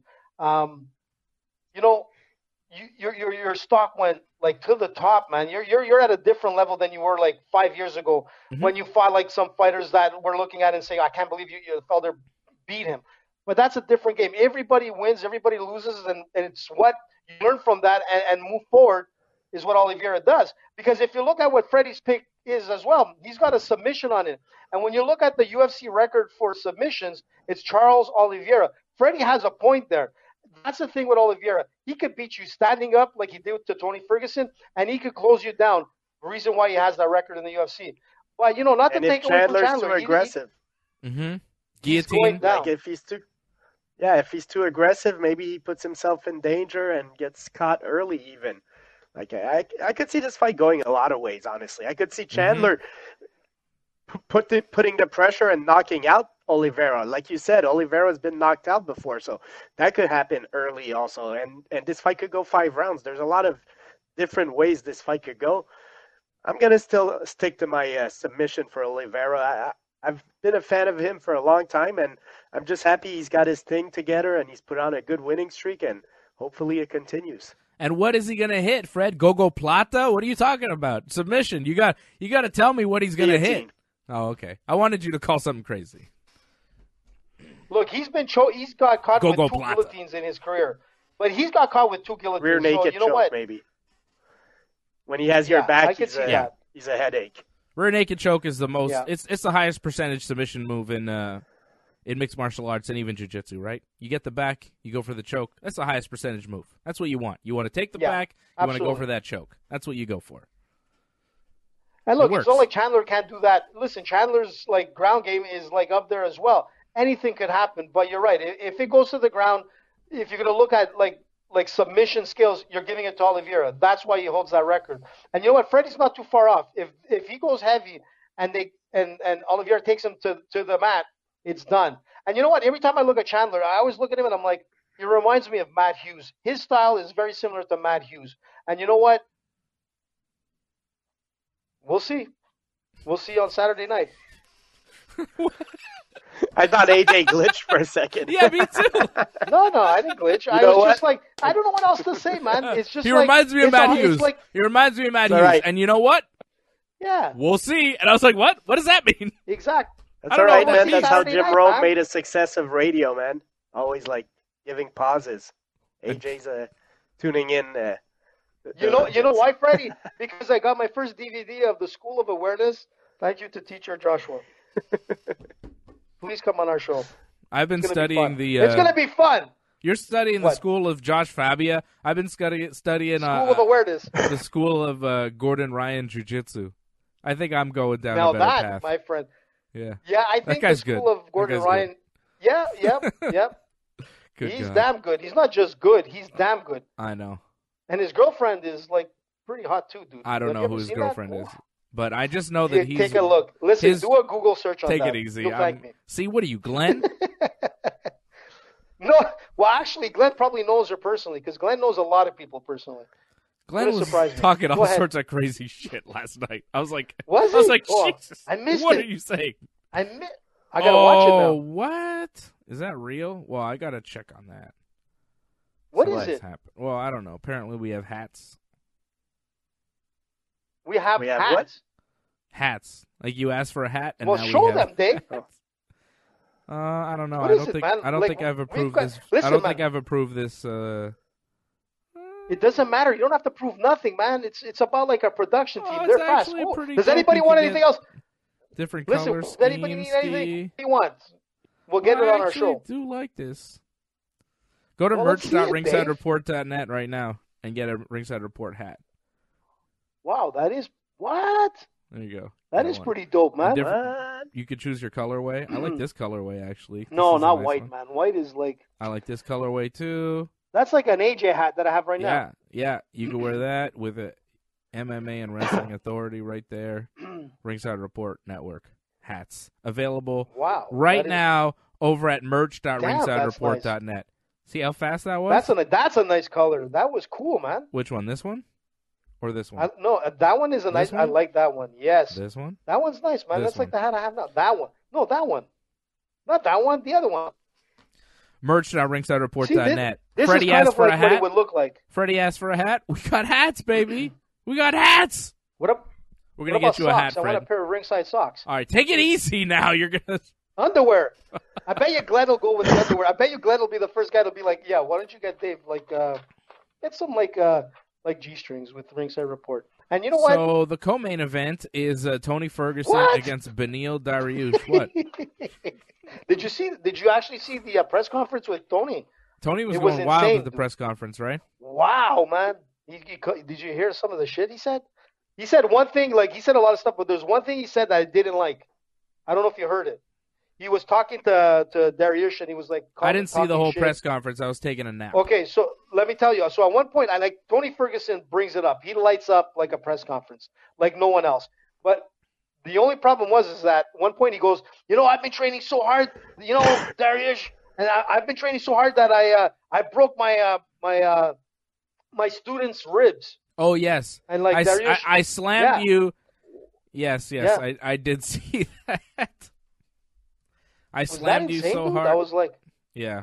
your stock went like to the top, man. You're at a different level than you were like 5 years ago when you fought like some fighters that we're looking at and saying, I can't believe you Felder beat him. But that's a different game. Everybody wins, everybody loses, and it's what you learn from that and move forward is what Oliveira does. Because if you look at what Freddie's pick is as well, he's got a submission on it. And when you look at the UFC record for submissions, it's Charles Oliveira. Freddie has a point there. That's the thing with Oliveira. He could beat you standing up like he did to Tony Ferguson, and he could close you down. The reason why he has that record in the UFC. Well, not to take away from Chandler. Too aggressive. Guillotine. Like if he's too aggressive, maybe he puts himself in danger and gets caught early even. Like I could see this fight going a lot of ways, honestly. I could see Chandler putting the pressure and knocking out Oliveira. Like you said, Oliveira's been knocked out before, so that could happen early also. And this fight could go 5 rounds. There's a lot of different ways this fight could go. I'm going to still stick to my submission for Oliveira. I've been a fan of him for a long time, and I'm just happy he's got his thing together and he's put on a good winning streak, and hopefully it continues. And what is he going to hit, Fred? Gogo Plata? What are you talking about? Submission. You got to tell me what he's going to hit. Oh, okay. I wanted you to call something crazy. Look, he's got caught with 2 guillotines in his career. But he's got caught with 2 guillotines. Rear naked choke, what? maybe. When he has your back, he's a headache. Rear naked choke is the most. It's the highest percentage submission move in in mixed martial arts and even jiu-jitsu, right? You get the back, you go for the choke. That's the highest percentage move. That's what you want. You want to take the back, you want to go for that choke. That's what you go for. And look, it's not like Chandler can't do that. Listen, Chandler's like ground game is like up there as well. Anything could happen, but you're right. If it goes to the ground, if you're going to look at like submission skills, you're giving it to Oliveira. That's why he holds that record. And you know what? Freddie's not too far off. If he goes heavy and Oliveira takes him to the mat, it's done. And you know what? Every time I look at Chandler, I always look at him and I'm like, he reminds me of Matt Hughes. His style is very similar to Matt Hughes. And you know what? We'll see. We'll see on Saturday night. I thought AJ glitched for a second. Yeah, me too. No, I didn't glitch. I was just like, I don't know what else to say, man. It's just he reminds me of Matt Hughes. Like, he reminds me of Matt Hughes. Right. And you know what? Yeah. We'll see. And I was like, what? What does that mean? Exactly. That's all right, man. That's how Jim Rome made a success of radio, man. Always like giving pauses. AJ's tuning in. You know why, Freddie? Because I got my first DVD of the School of Awareness. Thank you to teacher Joshua. Please come on our show. I've been studying the. It's gonna be fun. You're studying the school of Josh Fabia. I've been studying School of Awareness. The school of Gordon Ryan Jiu-Jitsu. I think I'm going down now a better that, path. my friend. Yeah. Yeah, I think the school good. of Gordon Ryan. Good. Yep. He's guy. damn good. He's not just good. He's damn good. I know. And his girlfriend is like pretty hot too, dude. I don't know who his girlfriend is, but I just know that yeah, he's. Take a look. Listen, do a Google search on that. Take it easy. You'll thank me. See, what are you, Glenn? No, well, actually, Glenn probably knows her personally because Glenn knows a lot of people personally. Glenn was talking all sorts of crazy shit last night. I was like, Jesus, I missed what it. are you saying? I gotta watch it now. What? Is that real? Well, I gotta check on that. What is it? Well, I don't know. Apparently, we have hats. We have hats? What? Hats. Like you asked for a hat, and well, now show we have them, Dave. I don't know. What is it, man? I don't think I've approved this. Listen, I don't think I've approved this. It doesn't matter. You don't have to prove nothing, man. It's about like a production team. They're fast. Does dope. anybody want anything else? Different Listen, color does schemes. anybody need anything he wants? We'll get it on our show. I do like this. Go to merch.ringsidereport.net right now and get a Ringside Report hat. Wow, that is what? There you go. That is pretty dope, man. You could choose your colorway. I like this colorway actually. No, not white, man. White is like. I like this colorway too. That's like an AJ hat that I have right now. Yeah. You can wear that with a MMA and Wrestling Authority right there. Ringside Report Network hats available. Wow. Right now over at merch.ringsidereport.net. Nice. See how fast that was? That's a nice color. That was cool, man. Which one? This one? Or this one? No, that one is a nice. I like that one. Yes. This one? That one's nice, man. That's like the hat I have now. That one. No, that one. Not that one. The other one. Merch.ringsidereport.net. This Freddie is kind asked of for like a hat. what it would look like. Freddie asked for a hat. We got hats, baby. We got hats. What up? We're gonna get you a hat, Fred. I want a pair of ringside socks. All right, take it easy now. You're gonna underwear. I bet you Glenn will go with the underwear. I bet you Glenn will be the first guy to be like, yeah, why don't you get Dave get some like G-strings with Ringside Report. And you know what? So the co-main event is Tony Ferguson against Beneil Dariush. What? Did you actually see the press conference with Tony? Tony was going wild at the press conference, right? Wow, man! Did you hear some of the shit he said? He said one thing, like he said a lot of stuff, but there's one thing he said that I didn't like. I don't know if you heard it. He was talking to Dariush, and he was like, I didn't see the whole press conference. I was taking a nap. Okay, so let me tell you. So at one point, Tony Ferguson brings it up. He lights up like a press conference, like no one else. But the only problem is that at one point he goes, I've been training so hard, Dariush, and I've been training so hard that I broke my my students' ribs. Oh yes, and like I slammed you. Yes, yeah. I did see that. I slammed you so hard. I was like, yeah,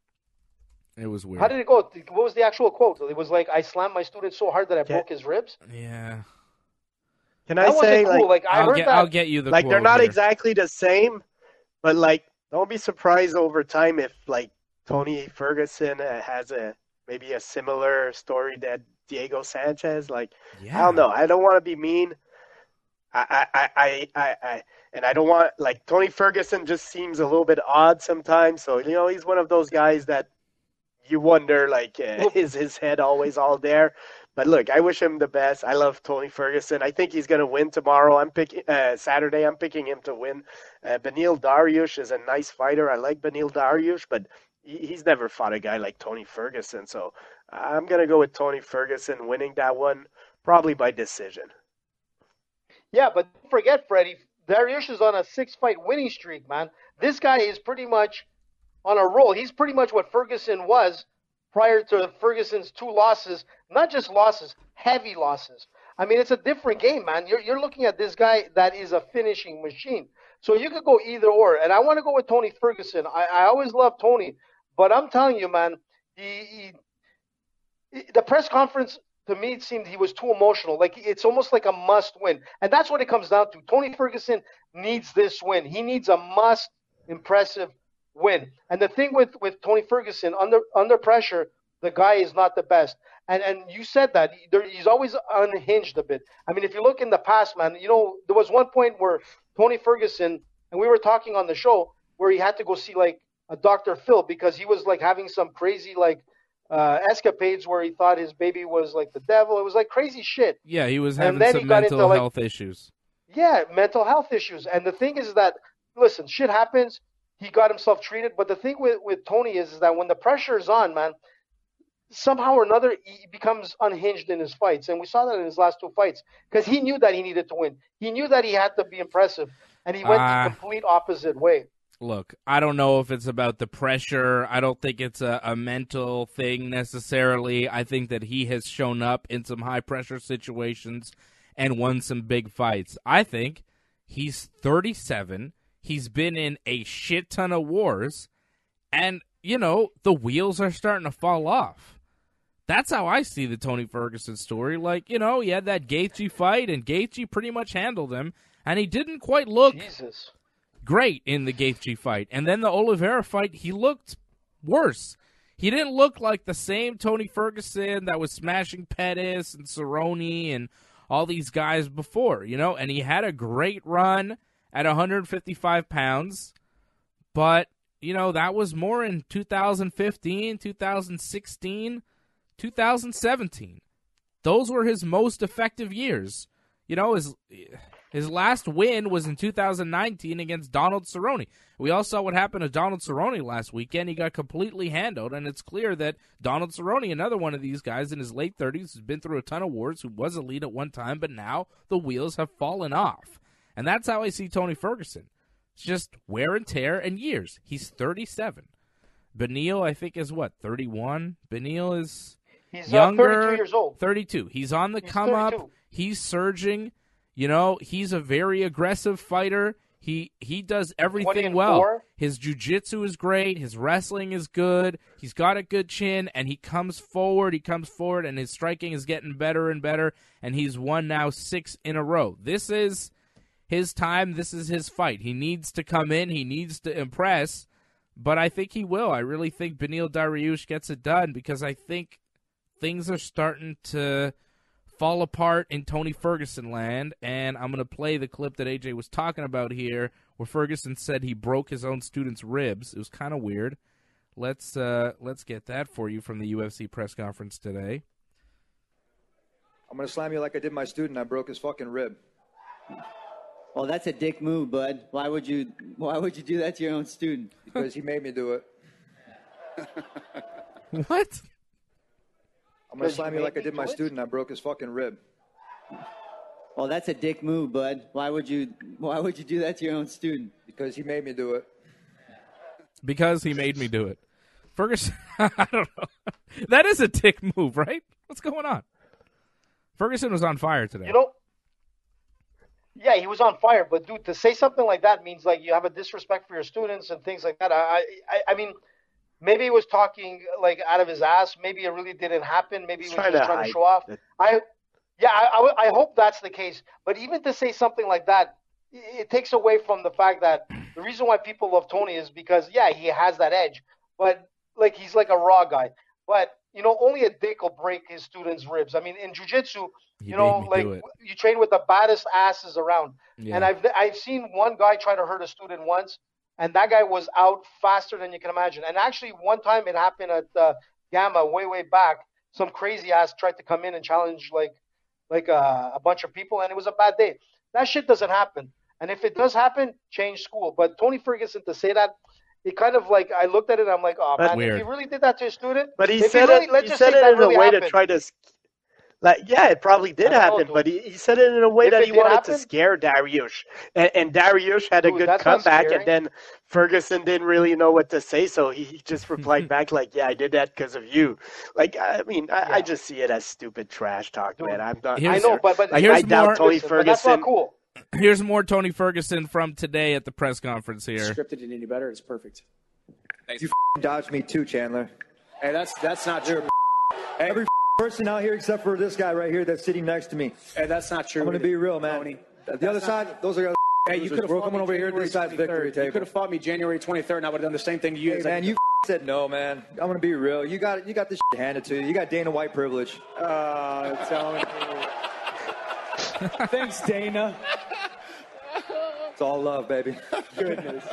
it was weird. How did it go? What was the actual quote? It was like, I slammed my student so hard that I broke his ribs. Yeah. Can I say cool. I'll get you the like quote they're not here. exactly the same, but like don't be surprised over time if like Tony Ferguson has maybe a similar story that Diego Sanchez. Like I don't know. I don't want to be mean. And I don't want, like, Tony Ferguson just seems a little bit odd sometimes. So, he's one of those guys that you wonder, like, is his head always all there? But look, I wish him the best. I love Tony Ferguson. I think he's going to win tomorrow. I'm picking Saturday. I'm picking him to win. Beneil Dariush is a nice fighter. I like Beneil Dariush, but he's never fought a guy like Tony Ferguson. So I'm going to go with Tony Ferguson winning that one, probably by decision. Yeah, but don't forget, Freddie, Dariush is on a 6-fight winning streak, man. This guy is pretty much on a roll. He's pretty much what Ferguson was prior to Ferguson's 2 losses. Not just losses, heavy losses. I mean, it's a different game, man. You're looking at this guy that is a finishing machine. So you could go either or. And I want to go with Tony Ferguson. I always love Tony. But I'm telling you, man, the press conference, to me, it seemed he was too emotional. Like, it's almost like a must win. And that's what it comes down to. Tony Ferguson needs this win. He needs a must impressive win. And the thing with Tony Ferguson, under pressure, the guy is not the best. And you said that. He's always unhinged a bit. I mean, if you look in the past, man, there was one point where Tony Ferguson, and we were talking on the show, where he had to go see, like, a Dr. Phil because he was, like, having some crazy, like, escapades where he thought his baby was, like, the devil. It was, like, crazy shit. Yeah, he was having some mental health issues. Yeah, mental health issues. And the thing is that, listen, shit happens. He got himself treated. But the thing with Tony is that when the pressure is on, man, somehow or another, he becomes unhinged in his fights. And we saw that in his last 2 fights because he knew that he needed to win. He knew that he had to be impressive. And he went the complete opposite way. Look, I don't know if it's about the pressure. I don't think it's a mental thing necessarily. I think that he has shown up in some high-pressure situations and won some big fights. I think he's 37. He's been in a shit ton of wars. And, the wheels are starting to fall off. That's how I see the Tony Ferguson story. Like, he had that Gaethje fight, and Gaethje pretty much handled him. And he didn't quite look great in the Gaethje fight. And then the Oliveira fight, he looked worse. He didn't look like the same Tony Ferguson that was smashing Pettis and Cerrone and all these guys before, And he had a great run at 155 pounds. But, that was more in 2015, 2016, 2017. Those were his most effective years. His last win was in 2019 against Donald Cerrone. We all saw what happened to Donald Cerrone last weekend. He got completely handled, and it's clear that Donald Cerrone, another one of these guys in his late 30s, has been through a ton of wars, who was elite at one time, but now the wheels have fallen off. And that's how I see Tony Ferguson. It's just wear and tear and years. He's 37. Beneil, I think, is what, 31? Beneil is younger. 32 years old. 32. He's on the come up. He's surging. He's a very aggressive fighter. He does everything well. His jiu-jitsu is great. His wrestling is good. He's got a good chin, and he comes forward, and his striking is getting better and better, and he's won now 6 in a row. This is his time. This is his fight. He needs to come in. He needs to impress, but I think he will. I really think Beneil Dariush gets it done because I think things are starting to fall apart in Tony Ferguson land, and I'm going to play the clip that AJ was talking about here where Ferguson said he broke his own student's ribs. It was kind of weird. Let's get that for you from the UFC press conference today. I'm going to slam you like I did my student. I broke his fucking rib. Well, that's a dick move, bud. Why would you do that to your own student? Because he made me do it. What? I'm going to slam you like I did my student. I broke his fucking rib. Well, that's a dick move, bud. Why would you do that to your own student? Because he made me do it. Because he made me do it. Ferguson, I don't know. That is a dick move, right? What's going on? Ferguson was on fire today. Yeah, he was on fire. But, dude, to say something like that means, like, you have a disrespect for your students and things like that. I mean, maybe he was talking, like, out of his ass. Maybe it really didn't happen. Maybe he was just trying to show off. I hope that's the case. But even to say something like that, it takes away from the fact that the reason why people love Tony is because, yeah, he has that edge. But, like, he's like a raw guy. But only a dick will break his students' ribs. I mean, in jiu-jitsu, He you know, made me like do it. you train with the baddest asses around. Yeah. And I've seen one guy try to hurt a student once, and that guy was out faster than you can imagine. And actually, one time it happened at Gamma, way back. Some crazy ass tried to come in and challenge like a bunch of people, and it was a bad day. That shit doesn't happen. And if it does happen, change school. But Tony Ferguson, to say that, it kind of like, I looked at it and I'm like, oh But- man, Weird. if he really did that to a student, But he if said really, it. let's He just said say it that in really a way to happened. try to, yeah, it probably did I don't know, happen. dude. But he said it in a way If that it he did wanted to happen- scare Dariush, and Dariush had a Dude, good that's not comeback, scary. and then Ferguson didn't really know what to say, so he just replied back like, "Yeah, I did that because of you." Like, I mean, I Yeah. just see it as stupid trash talk, Dude, man. I'm not. Here's- I know, but Like, here's I doubt more- Tony listen, but that's not Ferguson. cool. Here's more Tony Ferguson from today at the press conference here. Scripted it any better? It's perfect. You dodged me too, Chandler. Hey, that's not true. Hey, Every person out here except for this guy right here that's sitting next to me. hey, that's not true. I'm going to be real, man. Tony. The other side, those are Hey, you could have We're fought coming me over here to January this side's 23rd. victory You table. could have fought me January 23rd, and I would have done the same thing to you. Hey, It's man, like, you said no, man. I'm going to be real. You got this handed to you. You got Dana White privilege. Tony. Thanks, Dana. It's all love, baby. Goodness.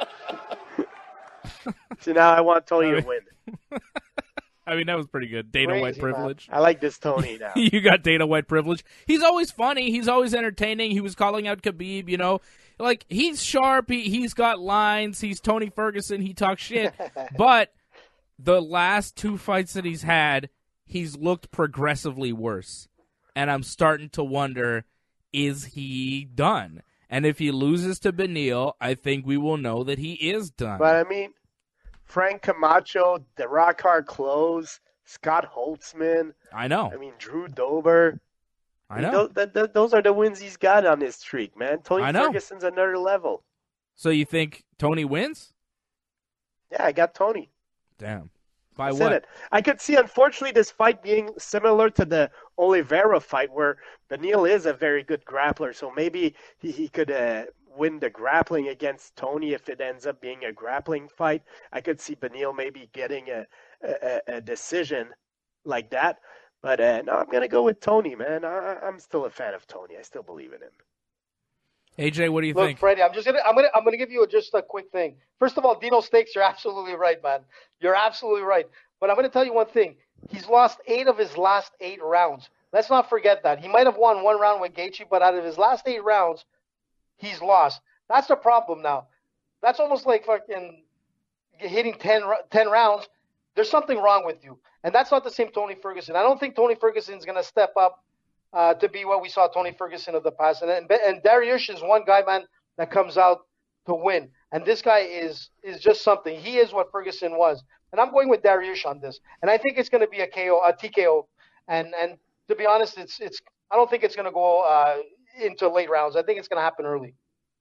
So now I want Tony to win. I mean, that was pretty good. Dana Crazy, White man. privilege. I like this Tony now. You got Dana White privilege. He's always funny. He's always entertaining. He was calling out Khabib, you know. Like, he's sharp. He's got lines. He's Tony Ferguson. He talks shit. But the last two fights that he's had, he's looked progressively worse. And I'm starting to wonder, is he done? And if he loses to Beneil, I think we will know that he is done. But I mean, Frank Camacho, the Rock Hard Close, Scott Holtzman. I know. I mean, Drew Dober. I know. Those are the wins he's got on his streak, man. Tony I know. Ferguson's another level. So you think Tony wins? Yeah, I got Tony. Damn. By I said what? it. I could see, unfortunately, this fight being similar to the Oliveira fight, where Beneil is a very good grappler. So maybe he could win the grappling against Tony if it ends up being a grappling fight. I could see Beneil maybe getting a decision like that. But no, I'm gonna go with Tony, man. I'm still a fan of Tony. I still believe in him. AJ, what do you Look, think? Freddie, I'm gonna give you just a quick thing. First of all, Dino Stakes, you're absolutely right, man. You're absolutely right. But I'm gonna tell you one thing. He's lost 8 of his last 8 rounds. Let's not forget that. He might have won 1 round with Gaethje, but out of his last 8 rounds, he's lost. That's the problem now. That's almost like fucking hitting 10 rounds. There's something wrong with you. And that's not the same Tony Ferguson. I don't think Tony Ferguson's going to step up to be what we saw Tony Ferguson of the past. And Dariush is one guy, man, that comes out to win. And this guy is just something. He is what Ferguson was. And I'm going with Dariush on this. And I think it's going to be a TKO. And to be honest, I don't think it's going to go into late rounds. I think it's going to happen early.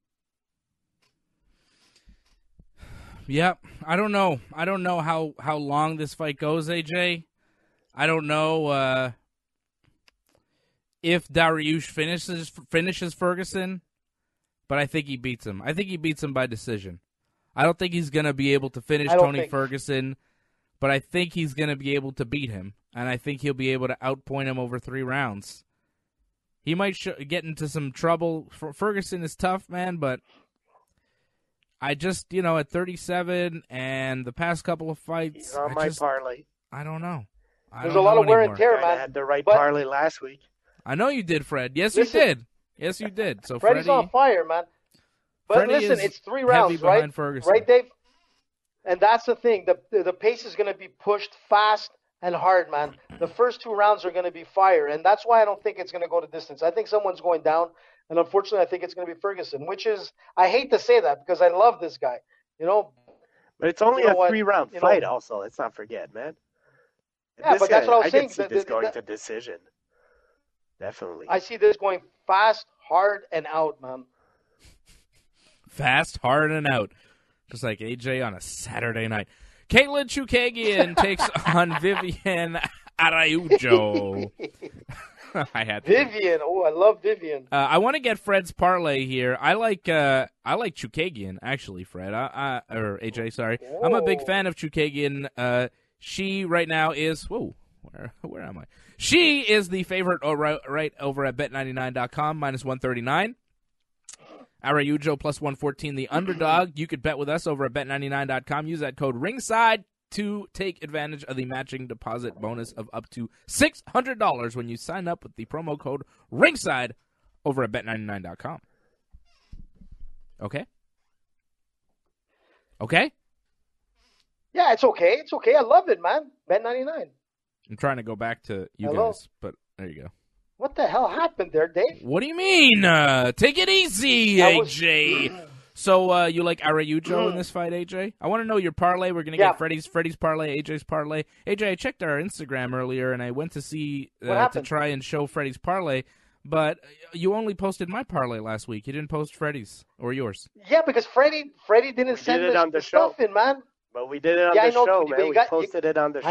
Yeah, I don't know. I don't know how long this fight goes, AJ. I don't know if Dariush finishes Ferguson, but I think he beats him. I think he beats him by decision. I don't think he's going to be able to finish Tony Ferguson, but I think he's going to be able to beat him, and I think he'll be able to outpoint him over 3 rounds. He might get into some trouble. Ferguson is tough, man, but I just, at 37 and the past couple of fights, He's on my parlay. I don't know. There's a lot of wear and tear, I man. had the right But- parlay last week. I know you did, Fred. Yes, Listen. you did. Yes, you did. So Freddie's Freddie, on fire, man. But Freddie listen, is it's 3 heavy rounds, right? behind Ferguson. Right, Dave? And that's the thing. The pace is going to be pushed fast and hard, man. The first 2 rounds are going to be fire, and that's why I don't think it's going to go to distance. I think someone's going down, and unfortunately, I think it's going to be Ferguson, which is, I hate to say that because I love this guy, But it's only You know a what? 3-round fight, also. Let's not forget, man. Yeah, but that's what I was I saying. can see this going to decision. Definitely. I see this going fast, hard, and out, man. Fast, hard, and out. Just like AJ on a Saturday night. Caitlin Chukagian takes on Vivian Araujo. I had to. Vivian. Oh, I love Vivian. I want to get Fred's parlay here. I like Chukagian, actually, Fred. Or AJ, sorry. I'm a big fan of Chukagian. She right now is where am I? She is the favorite right over at Bet99.com, minus 139. Araujo plus 114, the underdog. You could bet with us over at Bet99.com. Use that code ringside to take advantage of the matching deposit bonus of up to $600 when you sign up with the promo code ringside over at Bet99.com. Okay? Okay? Yeah, it's okay. It's okay. I love it, man. Bet99. I'm trying to go back to you Hello? guys, but there you go. What the hell happened there, Dave? What do you mean? Take it easy, I was- AJ. So you like Araujo in this fight, AJ? I want to know your parlay. We're going to get Freddie's parlay, AJ's parlay. AJ, I checked our Instagram earlier, and I went to see What to happened? try and show Freddie's parlay, but you only posted my parlay last week. You didn't post Freddie's or yours. Yeah, because Freddie didn't send did it on the stuff show. in, man. But we did it on Yeah, I the know, show, but man. you We got- posted it on the show.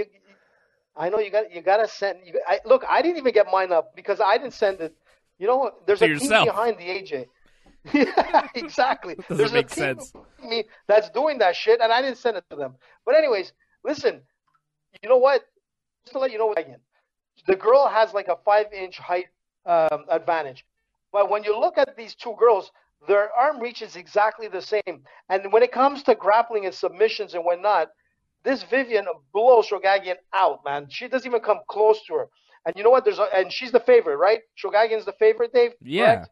I know you gotta send. Look, I didn't even get mine up because I didn't send it. You know, there's To a yourself. team behind the AJ. Yeah, exactly. Doesn't There's make a team sense. behind me that's doing that shit, and I didn't send it to them. But anyways, listen. You know what? Just to let you know, again, the girl has like a 5-inch height advantage. But when you look at these two girls, their arm reach is exactly the same. And when it comes to grappling and submissions and whatnot, this Vivian blows Shogagian out, man. She doesn't even come close to her. And you know what? And she's the favorite, right? Shogagian's the favorite, Dave? Yeah. Correct?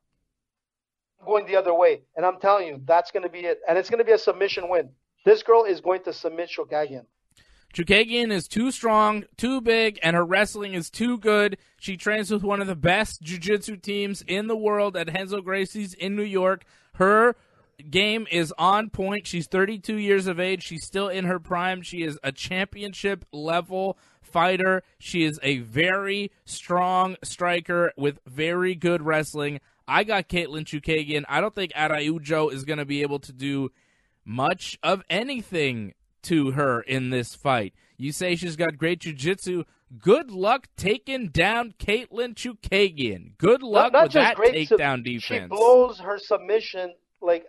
Going the other way. And I'm telling you, that's going to be it. And it's going to be a submission win. This girl is going to submit Shogagian. Chukagian is too strong, too big, and her wrestling is too good. She trains with one of the best jiu-jitsu teams in the world at Renzo Gracie's in New York. Her game is on point. She's 32 years of age. She's still in her prime. She is a championship-level fighter. She is a very strong striker with very good wrestling. I got Caitlin Chukagian. I don't think Araujo is going to be able to do much of anything to her in this fight. You say she's got great jiu-jitsu. Good luck taking down Caitlin Chukagian. Good luck Not with just that great takedown She defense. blows her submission like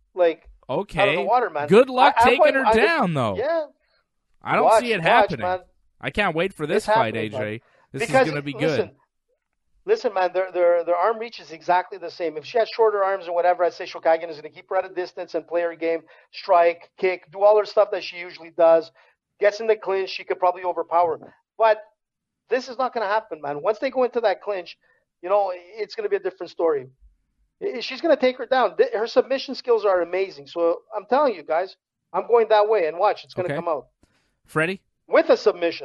Okay. out of the water, man. Good luck I taking went- her I- down, though. Yeah. I don't Watch, see it watch, happening. man. I can't wait for this It's fight, happening, AJ. This Because, is going to be good. Listen, man, their arm reach is exactly the same. If she has shorter arms and whatever, I'd say Shokagian is going to keep her at a distance and play her game, strike, kick, do all her stuff that she usually does. Gets in the clinch, she could probably overpower. But this is not going to happen, man. Once they go into that clinch, you know, it's going to be a different story. She's going to take her down. Her submission skills are amazing. So I'm telling you guys, I'm going that way. And watch, it's going to Okay. come out. Freddie? With a submission.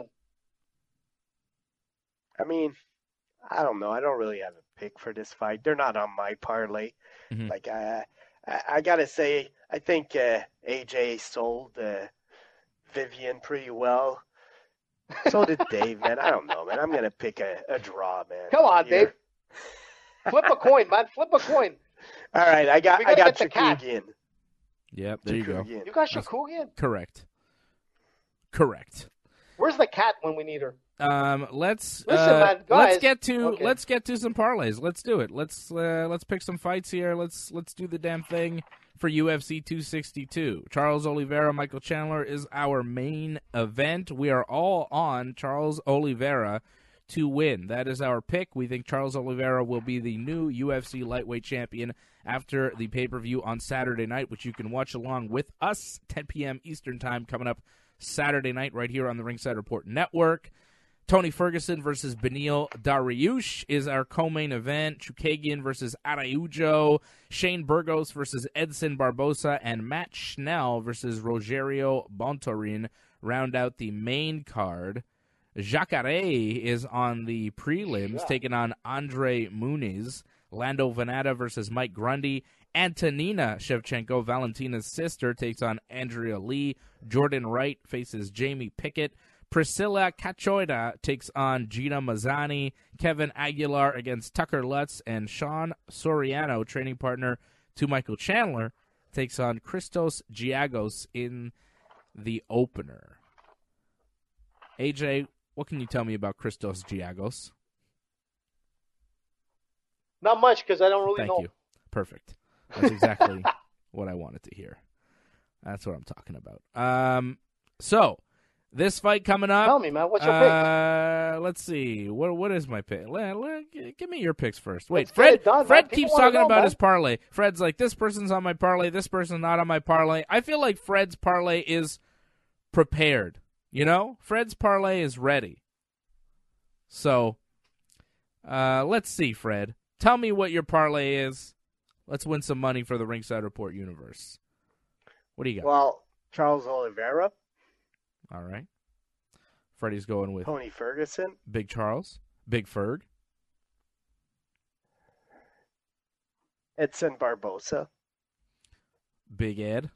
I mean, I don't know. I don't really have a pick for this fight. They're not on my parlay. Mhm. Like I gotta say, I think AJ sold Vivian pretty well. So did Dave, man. I don't know, man. I'm gonna pick a draw, man. Come on, Here. Dave. Flip a coin, man. Flip a coin. All right, I got We gotta get the cat. Chukagian. Yep, there you go. Chukagian. You got Shakugian? Correct. Where's the cat when we need her? Let's Listen, man, let's guys. get to Okay. let's get to some parlays. Let's do it. Let's pick some fights here. Let's do the damn thing for UFC 262. Charles Oliveira, Michael Chandler is our main event. We are all on Charles Oliveira to win. That is our pick. We think Charles Oliveira will be the new UFC lightweight champion after the pay-per-view on Saturday night, which you can watch along with us, 10 p.m. Eastern Time, coming up Saturday night right here on the Ringside Report Network. Tony Ferguson versus Beneil Dariush is our co-main event. Chukagian versus Araujo. Shane Burgos versus Edson Barbosa. And Matt Schnell versus Rogerio Bontorin round out the main card. Jacare is on the prelims, taking on Andre Muniz. Lando Venata versus Mike Grundy. Antonina Shevchenko, Valentina's sister, takes on Andrea Lee. Jordan Wright faces Jamie Pickett. Priscilla Cachoeira takes on Gina Mazzani. Kevin Aguilar against Tucker Lutz. And Sean Soriano, training partner to Michael Chandler, takes on Christos Giagos in the opener. AJ, what can you tell me about Christos Giagos? Not much because I don't really Thank know. you. Perfect. That's exactly what I wanted to hear. That's what I'm talking about. So, This fight coming up. Tell me, man. What's your pick? Let's see. What is my pick? Give me your picks first. Wait, Let's get Fred. it done, man. Fred People keeps wanna talking know, about man. his parlay. Fred's like, this person's on my parlay. This person's not on my parlay. I feel like Fred's parlay is prepared. You know, Fred's parlay is ready. So, let's see, Fred. Tell me what your parlay is. Let's win some money for the Ringside Report universe. What do you got? Well, Charles Oliveira, All right. Freddie's going with Tony Ferguson, Big Charles, Big Ferg, Edson Barbosa, Big Ed,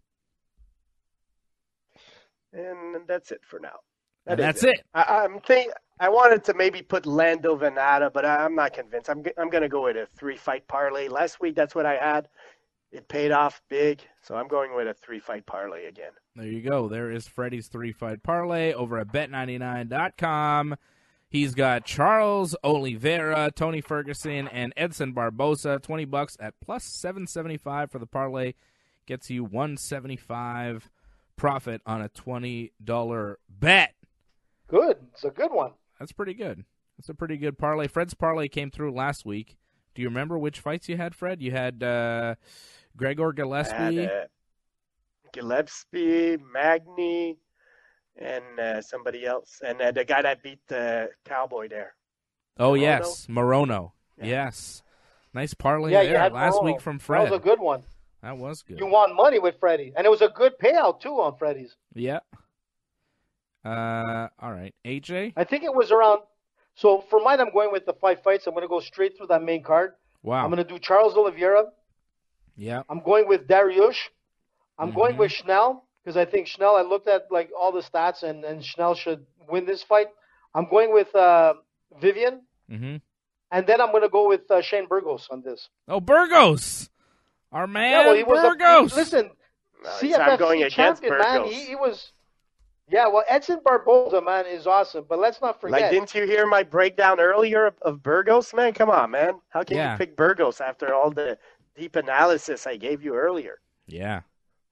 and that's it for now. and is that's it. I wanted to maybe put Lando Venata, but I'm not convinced. I'm going to go with a 3-fight parlay. Last week, that's what I had. It paid off big, so I'm going with a 3-fight parlay again. There you go. There is Freddie's 3-fight parlay over at Bet99.com. He's got Charles Oliveira, Tony Ferguson, and Edson Barbosa. $20 at plus 775 for the parlay. Gets you $175 profit on a $20 bet. Good. It's a good one. That's pretty good. That's a pretty good parlay. Fred's parlay came through last week. Do you remember which fights you had, Fred? You had Gregor Gillespie. I had, Gillespie, Magny, and somebody else. And the guy that beat the Cowboy there. Oh, Morono? yes. Morono. Yeah. Yes. Nice parlay Yeah, you there had last Morono. week from Fred. That was a good one. That was good. You won money with Freddie, and it was a good payout too on Freddie's. Yeah. All right. AJ? I think it was around. So for mine, I'm going with the 5 fights. I'm going to go straight through that main card. Wow. I'm going to do Charles Oliveira. Yeah. I'm going with Dariush. I'm going Mhm. with Schnell because I think Schnell. I looked at like all the stats, and Schnell should win this fight. I'm going with Vivian, Mm-hmm. and then I'm going to go with Shane Burgos on this. Oh, Burgos. Our man, Yeah, well, he was Burgos. listen, No, CFFC I'm going against champion, man. Burgos. He was. Yeah, well, Edson Barbosa, man, is awesome. But let's not forget. Like, didn't you hear my breakdown earlier of Burgos, man? Come on, man. How can Yeah. you pick Burgos after all the deep analysis I gave you earlier? Yeah.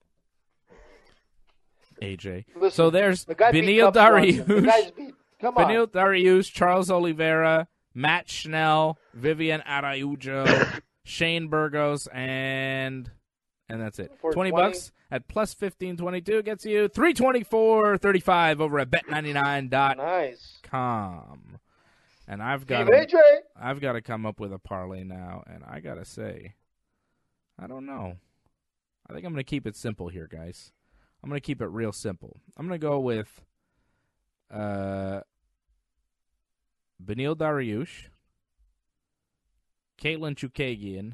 AJ. Listen, So there's the guy beat Benil Cub Swanson. The Dariush. guy's beat. Come on. Benil Dariush, Charles Oliveira, Matt Schnell, Vivian Araujo, Shane Burgos, and that's it. For $20 at plus 1522 gets you $324.35 over at bet99.com. Nice. And I've Team got AJ. I've got to come up with a parlay now, and I got to say, I don't know. I think I'm going to keep it simple here, guys. I'm going to keep it real simple. I'm going to go with Benil Dariush, Caitlin Chukagian,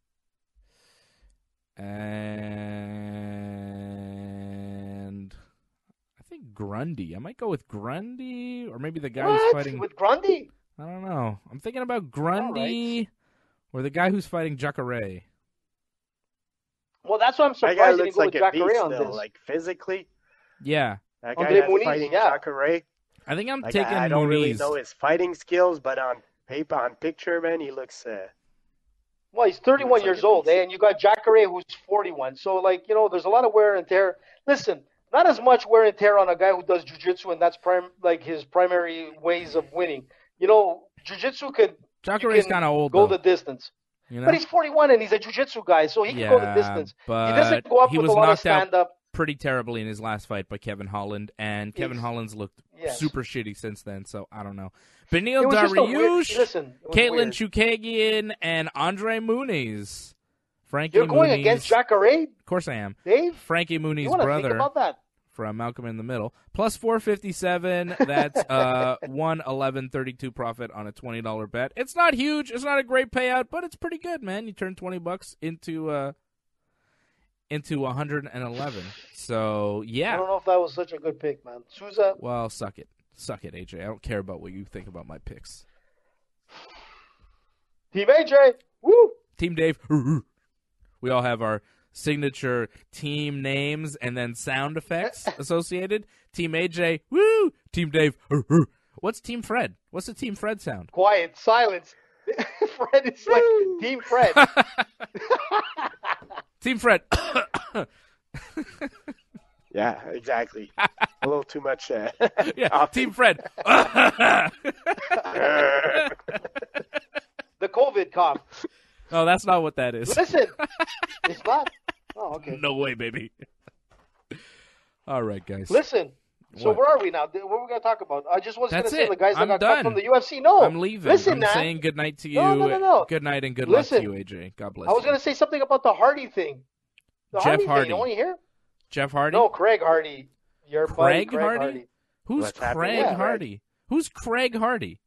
and I think Grundy. I might go with Grundy, or maybe the guy who's What? fighting. With Grundy? I don't know. I'm thinking about Grundy or the guy who's fighting Jacare. Well, that's why I'm That surprised guy you didn't looks go like with a beast Jacare on still, this. like physically. Yeah. That guy Andre that's Muniz, fighting yeah. Jacare. I think I'm Like, taking I don't really Muniz. know his fighting skills, but on paper, on picture, man, he looks. Well, he's 31 Looks like years a old, beast. and you got Jacare who's 41. So, like, you know, there's a lot of wear and tear. Listen, not as much wear and tear on a guy who does jiu-jitsu, and that's his primary ways of winning. You know, jiu-jitsu could Jacare's kind of old, go though. the distance. You know? But he's 41 and he's a jiu-jitsu guy, so he can go the distance. but He doesn't go up he with was a lot of knocked out stand-up. pretty terribly in his last fight by Kevin Holland, and Kevin Yes. Holland's looked Yes. super shitty since then, so I don't know. It Benil was just a weird, Dariush, listen, it was Caitlin weird. Chukagian, and Andre Muniz. Frankie You're going Muniz. against Jacare, Of course I am. Dave? Frankie You Muniz' want to think brother about that? from Malcolm in the Middle. Plus 457. That's 111.32 profit on a $20 bet. It's not huge. It's not a great payout, but it's pretty good, man. You turn $20 into 111. So I yeah. don't know if that was such a good pick, man. Souza, Well, suck it, AJ. I don't care about what you think about my picks. Team AJ, woo! Team Dave. We all have our signature team names and then sound effects associated. Team AJ, woo! Team Dave, what's Team Fred? What's the Team Fred sound? Quiet, silence. Fred is like Team Fred. Team Fred. Yeah, exactly. A little too much. Yeah, coughing. Team Fred. The COVID cough. No, that's not what that is. Listen, it's not. Oh, okay. No way, baby. All right, guys. Listen. So What? where are we now? What are we going to talk about? I just was going to That's say it. the guys that I'm got done. cut from the UFC. No, I'm leaving. Listen, I'm man. saying good night to you. No. Good night and good Listen. luck to you, AJ. God bless I was you. going to say something about the Hardy thing. The Jeff Hardy Hardy. thing. You want to hear? Jeff Hardy? No, Craig Hardy. Your buddy, Craig Hardy? Who's What's happening Craig with Greg? Hardy? Who's Craig Hardy?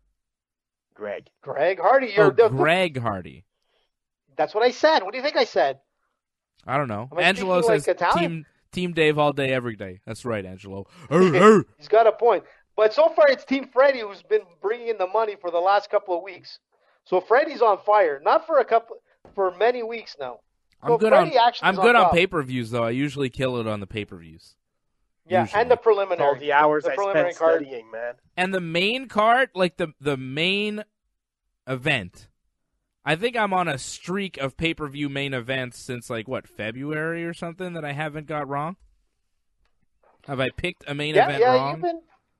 Greg. Greg Hardy. Oh, Greg Hardy. That's what I said. What do you think I said? I don't know. Am I Angelo speaking says like Italian? Team Dave all day, every day. That's right, Angelo. He's got a point. But so far, it's Team Freddy who's been bringing in the money for the last couple of weeks. So Freddy's on fire. Not for many weeks now. So I'm good Freddie on actually I'm is good on top. pay-per-views though. I usually kill it on the pay-per-views. Yeah, Usually. and the All preliminary. the hours The I preliminary spent card. studying, man. And the main card, like the main event. I think I'm on a streak of pay-per-view main events since February or something that I haven't got wrong. Have I picked a main event wrong? You've been.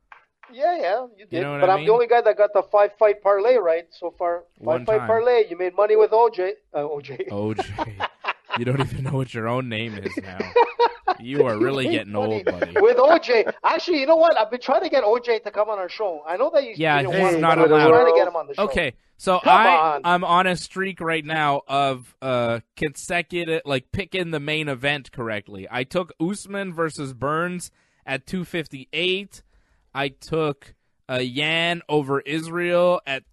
Yeah, you did. know what but I I'm mean? the only guy that got the 5-fight parlay right so far. One 5-fight time. parlay. You made money with OJ. OJ. OJ. You don't even know what your own name is now. You are really made getting money old, buddy. With OJ. Actually, you know what? I've been trying to get OJ to come on our show. I know that you Yeah, didn't he's want to, not but allowed. I'm trying to get him on the show. Okay, so Come on. I'm on a streak right now of consecutive, picking the main event correctly. I took Usman versus Burns at 258. I took Yan over Israel at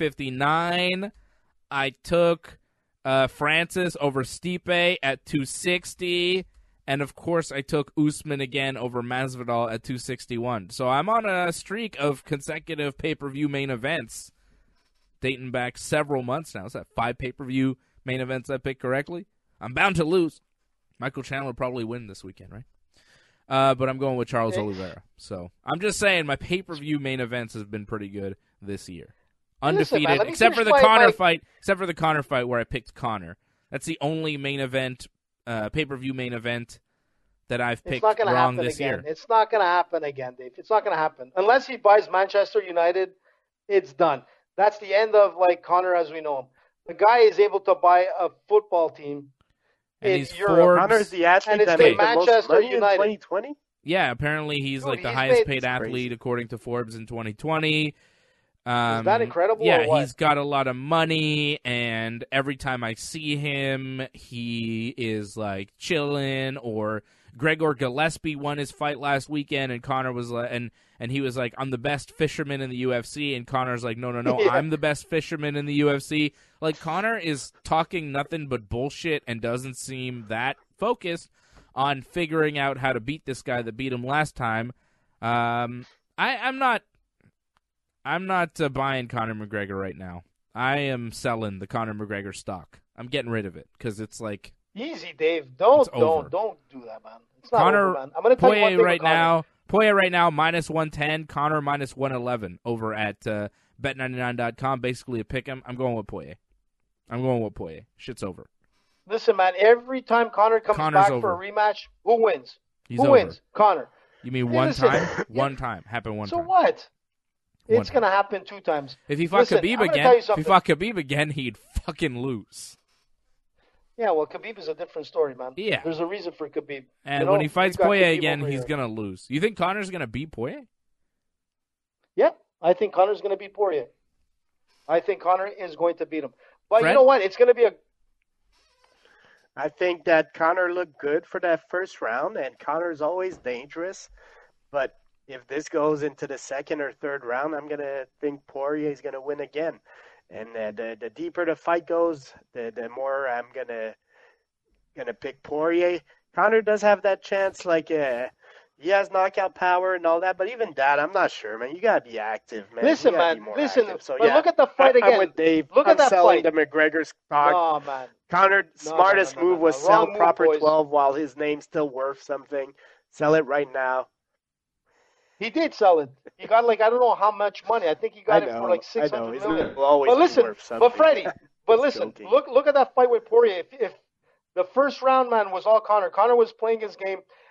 259. I took Francis over Stipe at 260. And, of course, I took Usman again over Masvidal at 261. So I'm on a streak of consecutive pay-per-view main events dating back several months now. Is that 5 pay-per-view main events I picked correctly? I'm bound to lose. Michael Chandler will probably win this weekend, right? But I'm going with Charles Oliveira. So I'm just saying my pay-per-view main events have been pretty good this year. Listen, Undefeated, man, let me except for finish the my- Conor my- fight. Except for the Conor fight where I picked Conor. That's the only main event, pay-per-view main event that I've It's picked not going to wrong happen this again. year. It's not going to happen again, Dave. It's not going to happen. Unless he buys Manchester United, it's done. That's the end of Connor as we know him. The guy is able to buy a football team And in he's Europe. Forbes. Connor's the athlete And it's that the made the most Manchester money United. in 2020? Yeah, apparently he's Dude, the he's highest made- paid It's athlete crazy. according to Forbes in 2020. Is that incredible Yeah, or what? he's got a lot of money, and every time I see him, he is chilling. Or Gregor Gillespie won his fight last weekend, and Conor was and he was like, "I'm the best fisherman in the UFC," and Conor's like, "No, Yeah. I'm the best fisherman in the UFC." Conor is talking nothing but bullshit and doesn't seem that focused on figuring out how to beat this guy that beat him last time. I'm not buying Conor McGregor right now. I am selling the Conor McGregor stock. I'm getting rid of it because it's Easy, Dave. Don't over. do that, man. It's not Conor over, man. I'm going to tell you one Poirier thing right with Conor. now. Poirier right now minus 110. Conor minus 111 over at Bet99.com. Basically a pick 'em. I'm going with Poirier. Shit's over. Listen, man. Every time Conor comes Conor's back over. for a rematch, who wins? He's who over. wins? Conor. You mean Hey, one listen. time? One time. Happened one So time. what? One It's time. going to happen 2 times. If he fought Listen, Khabib I'm gonna again, tell you something. he'd fucking lose. Yeah, well, Khabib is a different story, man. Yeah. There's a reason for Khabib. And You know, when he fights we got Poirier Khabib again, over he's here. going to lose. You think Conor's going to beat Poirier? Yeah, I think Conor's going to beat Poirier. I think Conor is going to beat him. But Fred? you know what? It's going to be a I think that Conor looked good for that first round, and Conor's always dangerous. But if this goes into the second or third round, I'm going to think Poirier is going to win again. And the deeper the fight goes, the more I'm gonna pick Poirier. Conor does have that chance, he has knockout power and all that, but even that, I'm not sure, man. You gotta be active, man. Listen, You gotta man. be more Listen, active. So, but yeah, look at the fight I'm again. with Dave. Look at I'm that selling fight. the McGregor stock. Oh man. Connor's smartest no, move was no. sell Wrong move, proper boys. 12 while his name's still worth something. Sell it right now. He did sell it. He got I don't know how much money. I think he got I it know, for I know. 600 His million. name will always But be listen, worth something. but Freddie, but listen, joking. look at that fight with Poirier. If the first round, man, was all Conor. Conor was playing his game,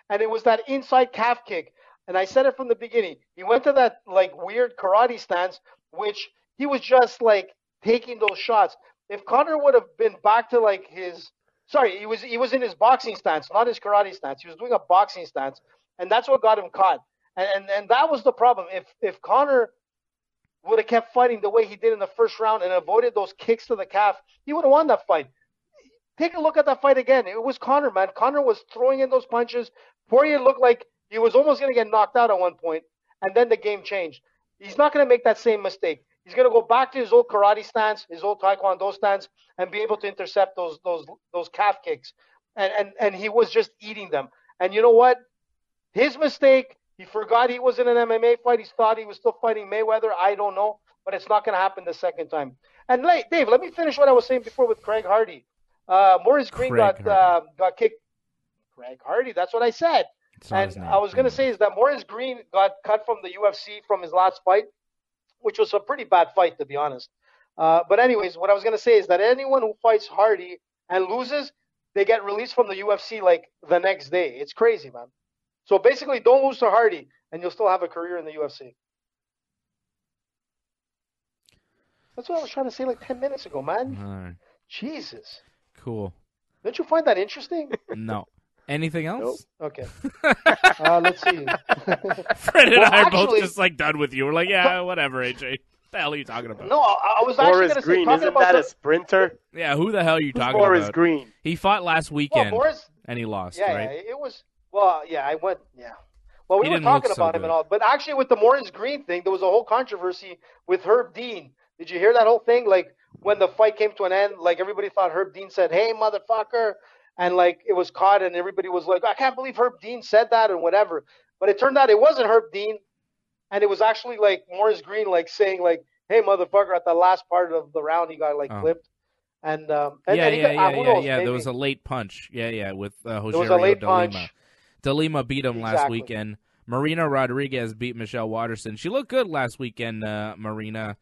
and it was that inside calf kick. And I said it from the beginning. He went to that like weird karate stance, which he was just like taking those shots. If Conor would have been back to like he was in his boxing stance, not his karate stance. He was doing a boxing stance, and that's what got him caught. And that was the problem. If Conor would have kept fighting the way he did in the first round and avoided those kicks to the calf, he would have won that fight. Take a look at that fight again. It was Conor, man. Conor was throwing in those punches. Poirier looked like he was almost going to get knocked out at one point, and then the game changed. He's not going to make that same mistake. He's going to go back to his old karate stance, his old taekwondo stance, and be able to intercept those calf kicks. And he was just eating them. And you know what? His mistake, he forgot he was in an MMA fight. He thought he was still fighting Mayweather. I don't know. But it's not going to happen the second time. And Dave, let me finish what I was saying before with Craig Hardy. Maurice Green got kicked. Craig Hardy, that's what I said. And I was going to say is that Maurice Green got cut from the UFC from his last fight, which was a pretty bad fight, to be honest. But anyways, what I was going to say is that anyone who fights Hardy and loses, they get released from the UFC like the next day. It's crazy, man. So basically, don't lose to Hardy, and you'll still have a career in the UFC. That's what I was trying to say like 10 minutes ago, man. All right. Jesus. Cool. Don't you find that interesting? No. Anything else? Nope. Okay. Let's see. Fred and I are both actually- just like done with you. We're like, yeah, whatever, AJ. What the hell are you talking about? No, I was actually Forrest going to say, Green, talking isn't about that the, a sprinter? Yeah, who the hell are you talking Forrest about? Green. He fought last well, weekend, Boris, and he lost, yeah, right? it was, well, yeah, I went, yeah. Well, we He were didn't look talking so about him good. and all, but actually with the Maurice Green thing, there was a whole controversy with Herb Dean. Did you hear that whole thing? Like, when the fight came to an end, like, everybody thought Herb Dean said, hey, motherfucker, and, like, it was caught, and everybody was like, I can't believe Herb Dean said that, and whatever. But it turned out it wasn't Herb Dean, and it was actually, like, Maurice Green, like, saying, like, hey, motherfucker, at the last part of the round, he got, like, clipped. And, who knows, Yeah. maybe. There was a late punch. Yeah, with Rogerio There was a late de punch. Lima. De Lima beat him last Exactly. weekend. Marina Rodriguez beat Michelle Waterson. She looked good last weekend, Marina.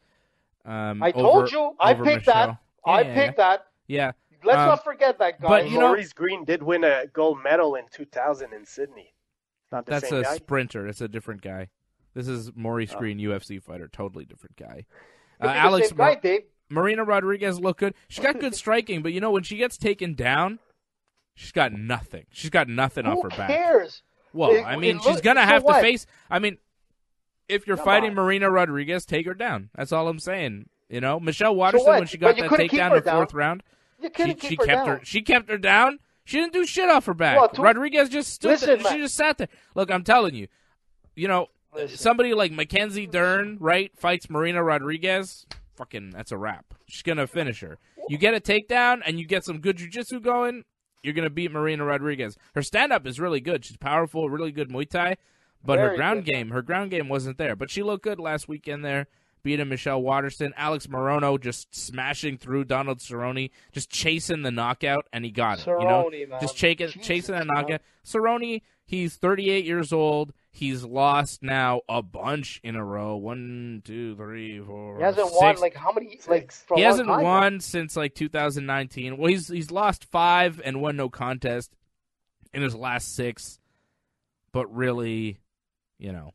I told you. I over picked Michelle. that. I picked that. Yeah. Let's not forget that guy. but you know- Maurice Green did win a gold medal in 2000 in Sydney. Not the That's same a guy? sprinter. It's a different guy. This is Maurice Green, UFC fighter. Totally different guy. Could be the Alex same guy, Dave. Marina Rodriguez looked good. She's got good striking, but you know when she gets taken down, she's got nothing. She's got nothing off Who her back. cares? Well, It- I mean, it she's look- gonna so have to what? face. I mean, if you're Come fighting on. Marina Rodriguez, take her down. That's all I'm saying. You know, Michelle Watterson what? when she But got you that couldn't keep takedown her in the down. fourth round, You couldn't she keep her kept down. her. She kept her down. She didn't do shit off her back. Well, Rodriguez just stood Listen, there. She man. just sat there. Look, I'm telling you, you know, Listen. somebody like Mackenzie Dern, right, fights Marina Rodriguez. Fucking, that's a wrap. She's gonna finish her. You get a takedown and you get some good jiu-jitsu going, you're gonna beat Marina Rodriguez. Her stand-up is really good. She's powerful, really good Muay Thai, but her Very ground good. game wasn't there. But she looked good last weekend there, beating Michelle Waterson. Alex Morono just smashing through Donald Cerrone, just chasing the knockout, and he got it. Cerrone, man. Just Jesus, chasing the man. knockout. Cerrone, he's 38 years old. He's lost now a bunch in a row. 1, 2, 3, 4. He hasn't 6. won like how many? Like for a He long hasn't time now. won since like 2019. Well, he's lost 5 and won no contest in his last 6. But really, you know,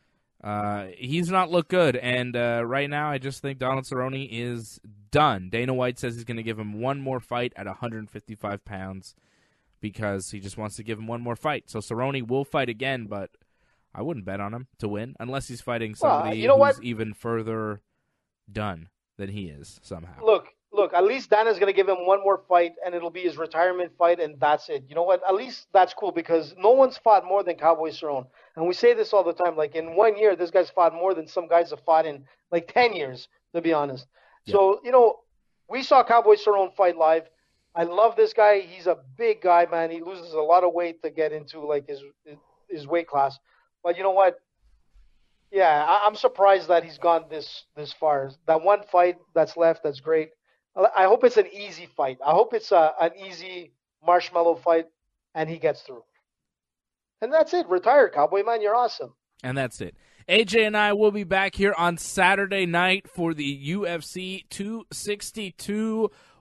he's not looked good. And right now, I just think Donald Cerrone is done. Dana White says he's going to give him one more fight at 155 pounds because he just wants to give him one more fight. So Cerrone will fight again, but I wouldn't bet on him to win unless he's fighting somebody you know who's what? even further done than he is somehow. Look. At least Dana's going to give him one more fight, and it'll be his retirement fight, and that's it. You know what? At least that's cool because no one's fought more than Cowboy Cerrone. And we say this all the time. Like, in 1 year, this guy's fought more than some guys have fought in, like, 10 years, to be honest. Yeah. So, you know, we saw Cowboy Cerrone fight live. I love this guy. He's a big guy, man. He loses a lot of weight to get into, like, his weight class. But you know what? Yeah, I'm surprised that he's gone this far. That one fight that's left, that's great. I hope it's an easy fight. I hope it's an easy marshmallow fight, and he gets through. And that's it. Retire, Cowboy, man. You're awesome. And that's it. AJ and I will be back here on Saturday night for the UFC 262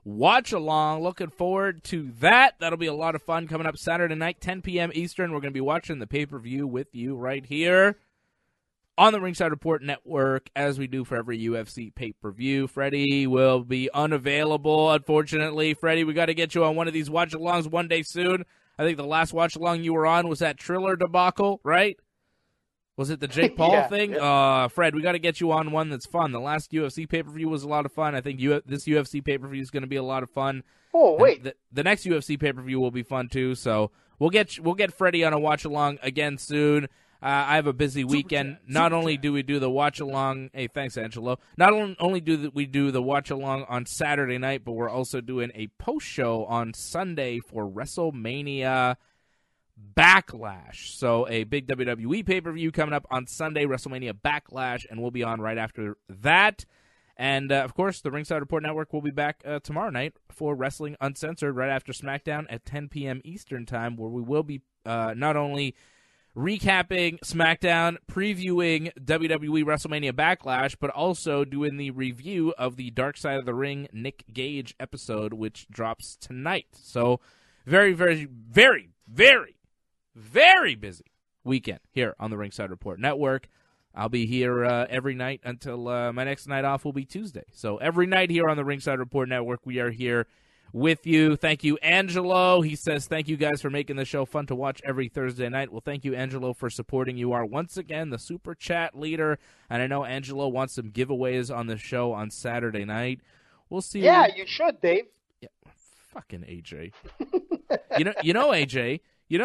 watch along. Looking forward to that. That'll be a lot of fun coming up Saturday night, 10 p.m. Eastern. We're going to be watching the pay-per-view with you right here on the Ringside Report Network, as we do for every UFC pay-per-view. Freddie will be unavailable, unfortunately. Freddie, we got to get you on one of these watch-alongs one day soon. I think the last watch-along you were on was that Triller debacle, right? Was it the Jake Paul thing? Yeah. Fred, we got to get you on one that's fun. The last UFC pay-per-view was a lot of fun. I think this UFC pay-per-view is going to be a lot of fun. Oh, wait. The next UFC pay-per-view will be fun, too. So we'll get Freddie on a watch-along again soon. I have a busy weekend. Not only do we do the watch-along. Hey, thanks, Angelo. Not only do we do the watch-along on Saturday night, but we're also doing a post-show on Sunday for WrestleMania Backlash. So a big WWE pay-per-view coming up on Sunday, WrestleMania Backlash, and we'll be on right after that. And, of course, the Ringside Report Network will be back tomorrow night for Wrestling Uncensored right after SmackDown at 10 p.m. Eastern Time, where we will be not only recapping SmackDown, previewing WWE WrestleMania Backlash, but also doing the review of the Dark Side of the Ring Nick Gage episode, which drops tonight. So very, very, very, very, very busy weekend here on the Ringside Report Network. I'll be here every night until my next night off will be Tuesday. So every night here on the Ringside Report Network, we are here with you. Thank you, Angelo. He says, thank you guys for making the show fun to watch every Thursday night. Well, thank you, Angelo, for supporting. You are once again the Super Chat leader, and I know Angelo wants some giveaways on the show on Saturday night. We'll see. Yeah, you should, Dave. Yeah, fucking AJ. you know, AJ,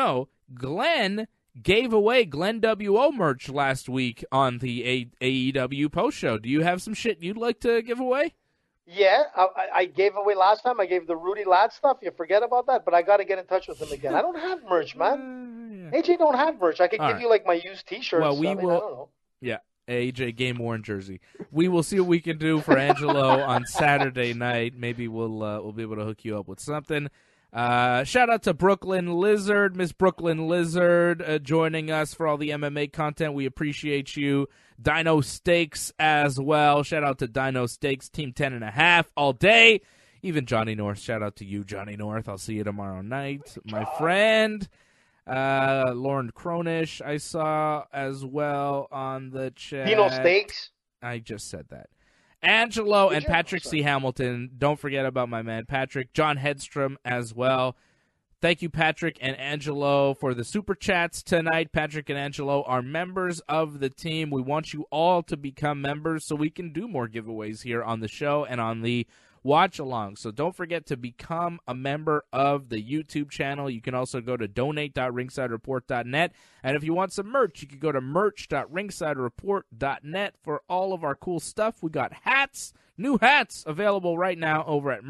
Glenn gave away Glenn WO merch last week on the AEW post show. Do you have some shit you'd like to give away? Yeah, I gave away last time. I gave the Rudy Ladd stuff. You forget about that, but I got to get in touch with him again. I don't have merch, man. Yeah. AJ don't have merch. I could give right. you like my used T-shirts. Well, we I will. don't know. Yeah, AJ game worn jersey. We will see what we can do for Angelo on Saturday night. Maybe we'll be able to hook you up with something. Shout out to Brooklyn Lizard, Miss Brooklyn Lizard, joining us for all the MMA content. We appreciate you. Dino Steaks as well. Shout out to Dino Steaks, Team 10.5 all day. Even Johnny North. Shout out to you, Johnny North. I'll see you tomorrow night, my friend. Lauren Cronish, I saw as well on the chat. Dino Steaks. I just said that. Angelo and Patrick C. Hamilton. Don't forget about my man Patrick. John Hedstrom as well. Thank you, Patrick and Angelo, for the super chats tonight. Patrick and Angelo are members of the team. We want you all to become members so we can do more giveaways here on the show and on the watch along. So don't forget to become a member of the YouTube channel. You can also go to donate.ringsidereport.net. And if you want some merch, you can go to merch.ringsidereport.net for all of our cool stuff. We got hats, new hats available right now over at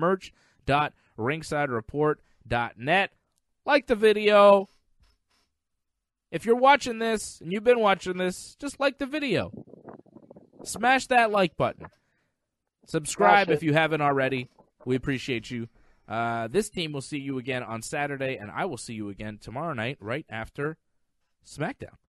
merch.ringsidereport.net. Like the video. If you're watching this and you've been watching this, just like the video. Smash that like button. Subscribe if you haven't already. We appreciate you. This team will see you again on Saturday, and I will see you again tomorrow night right after SmackDown.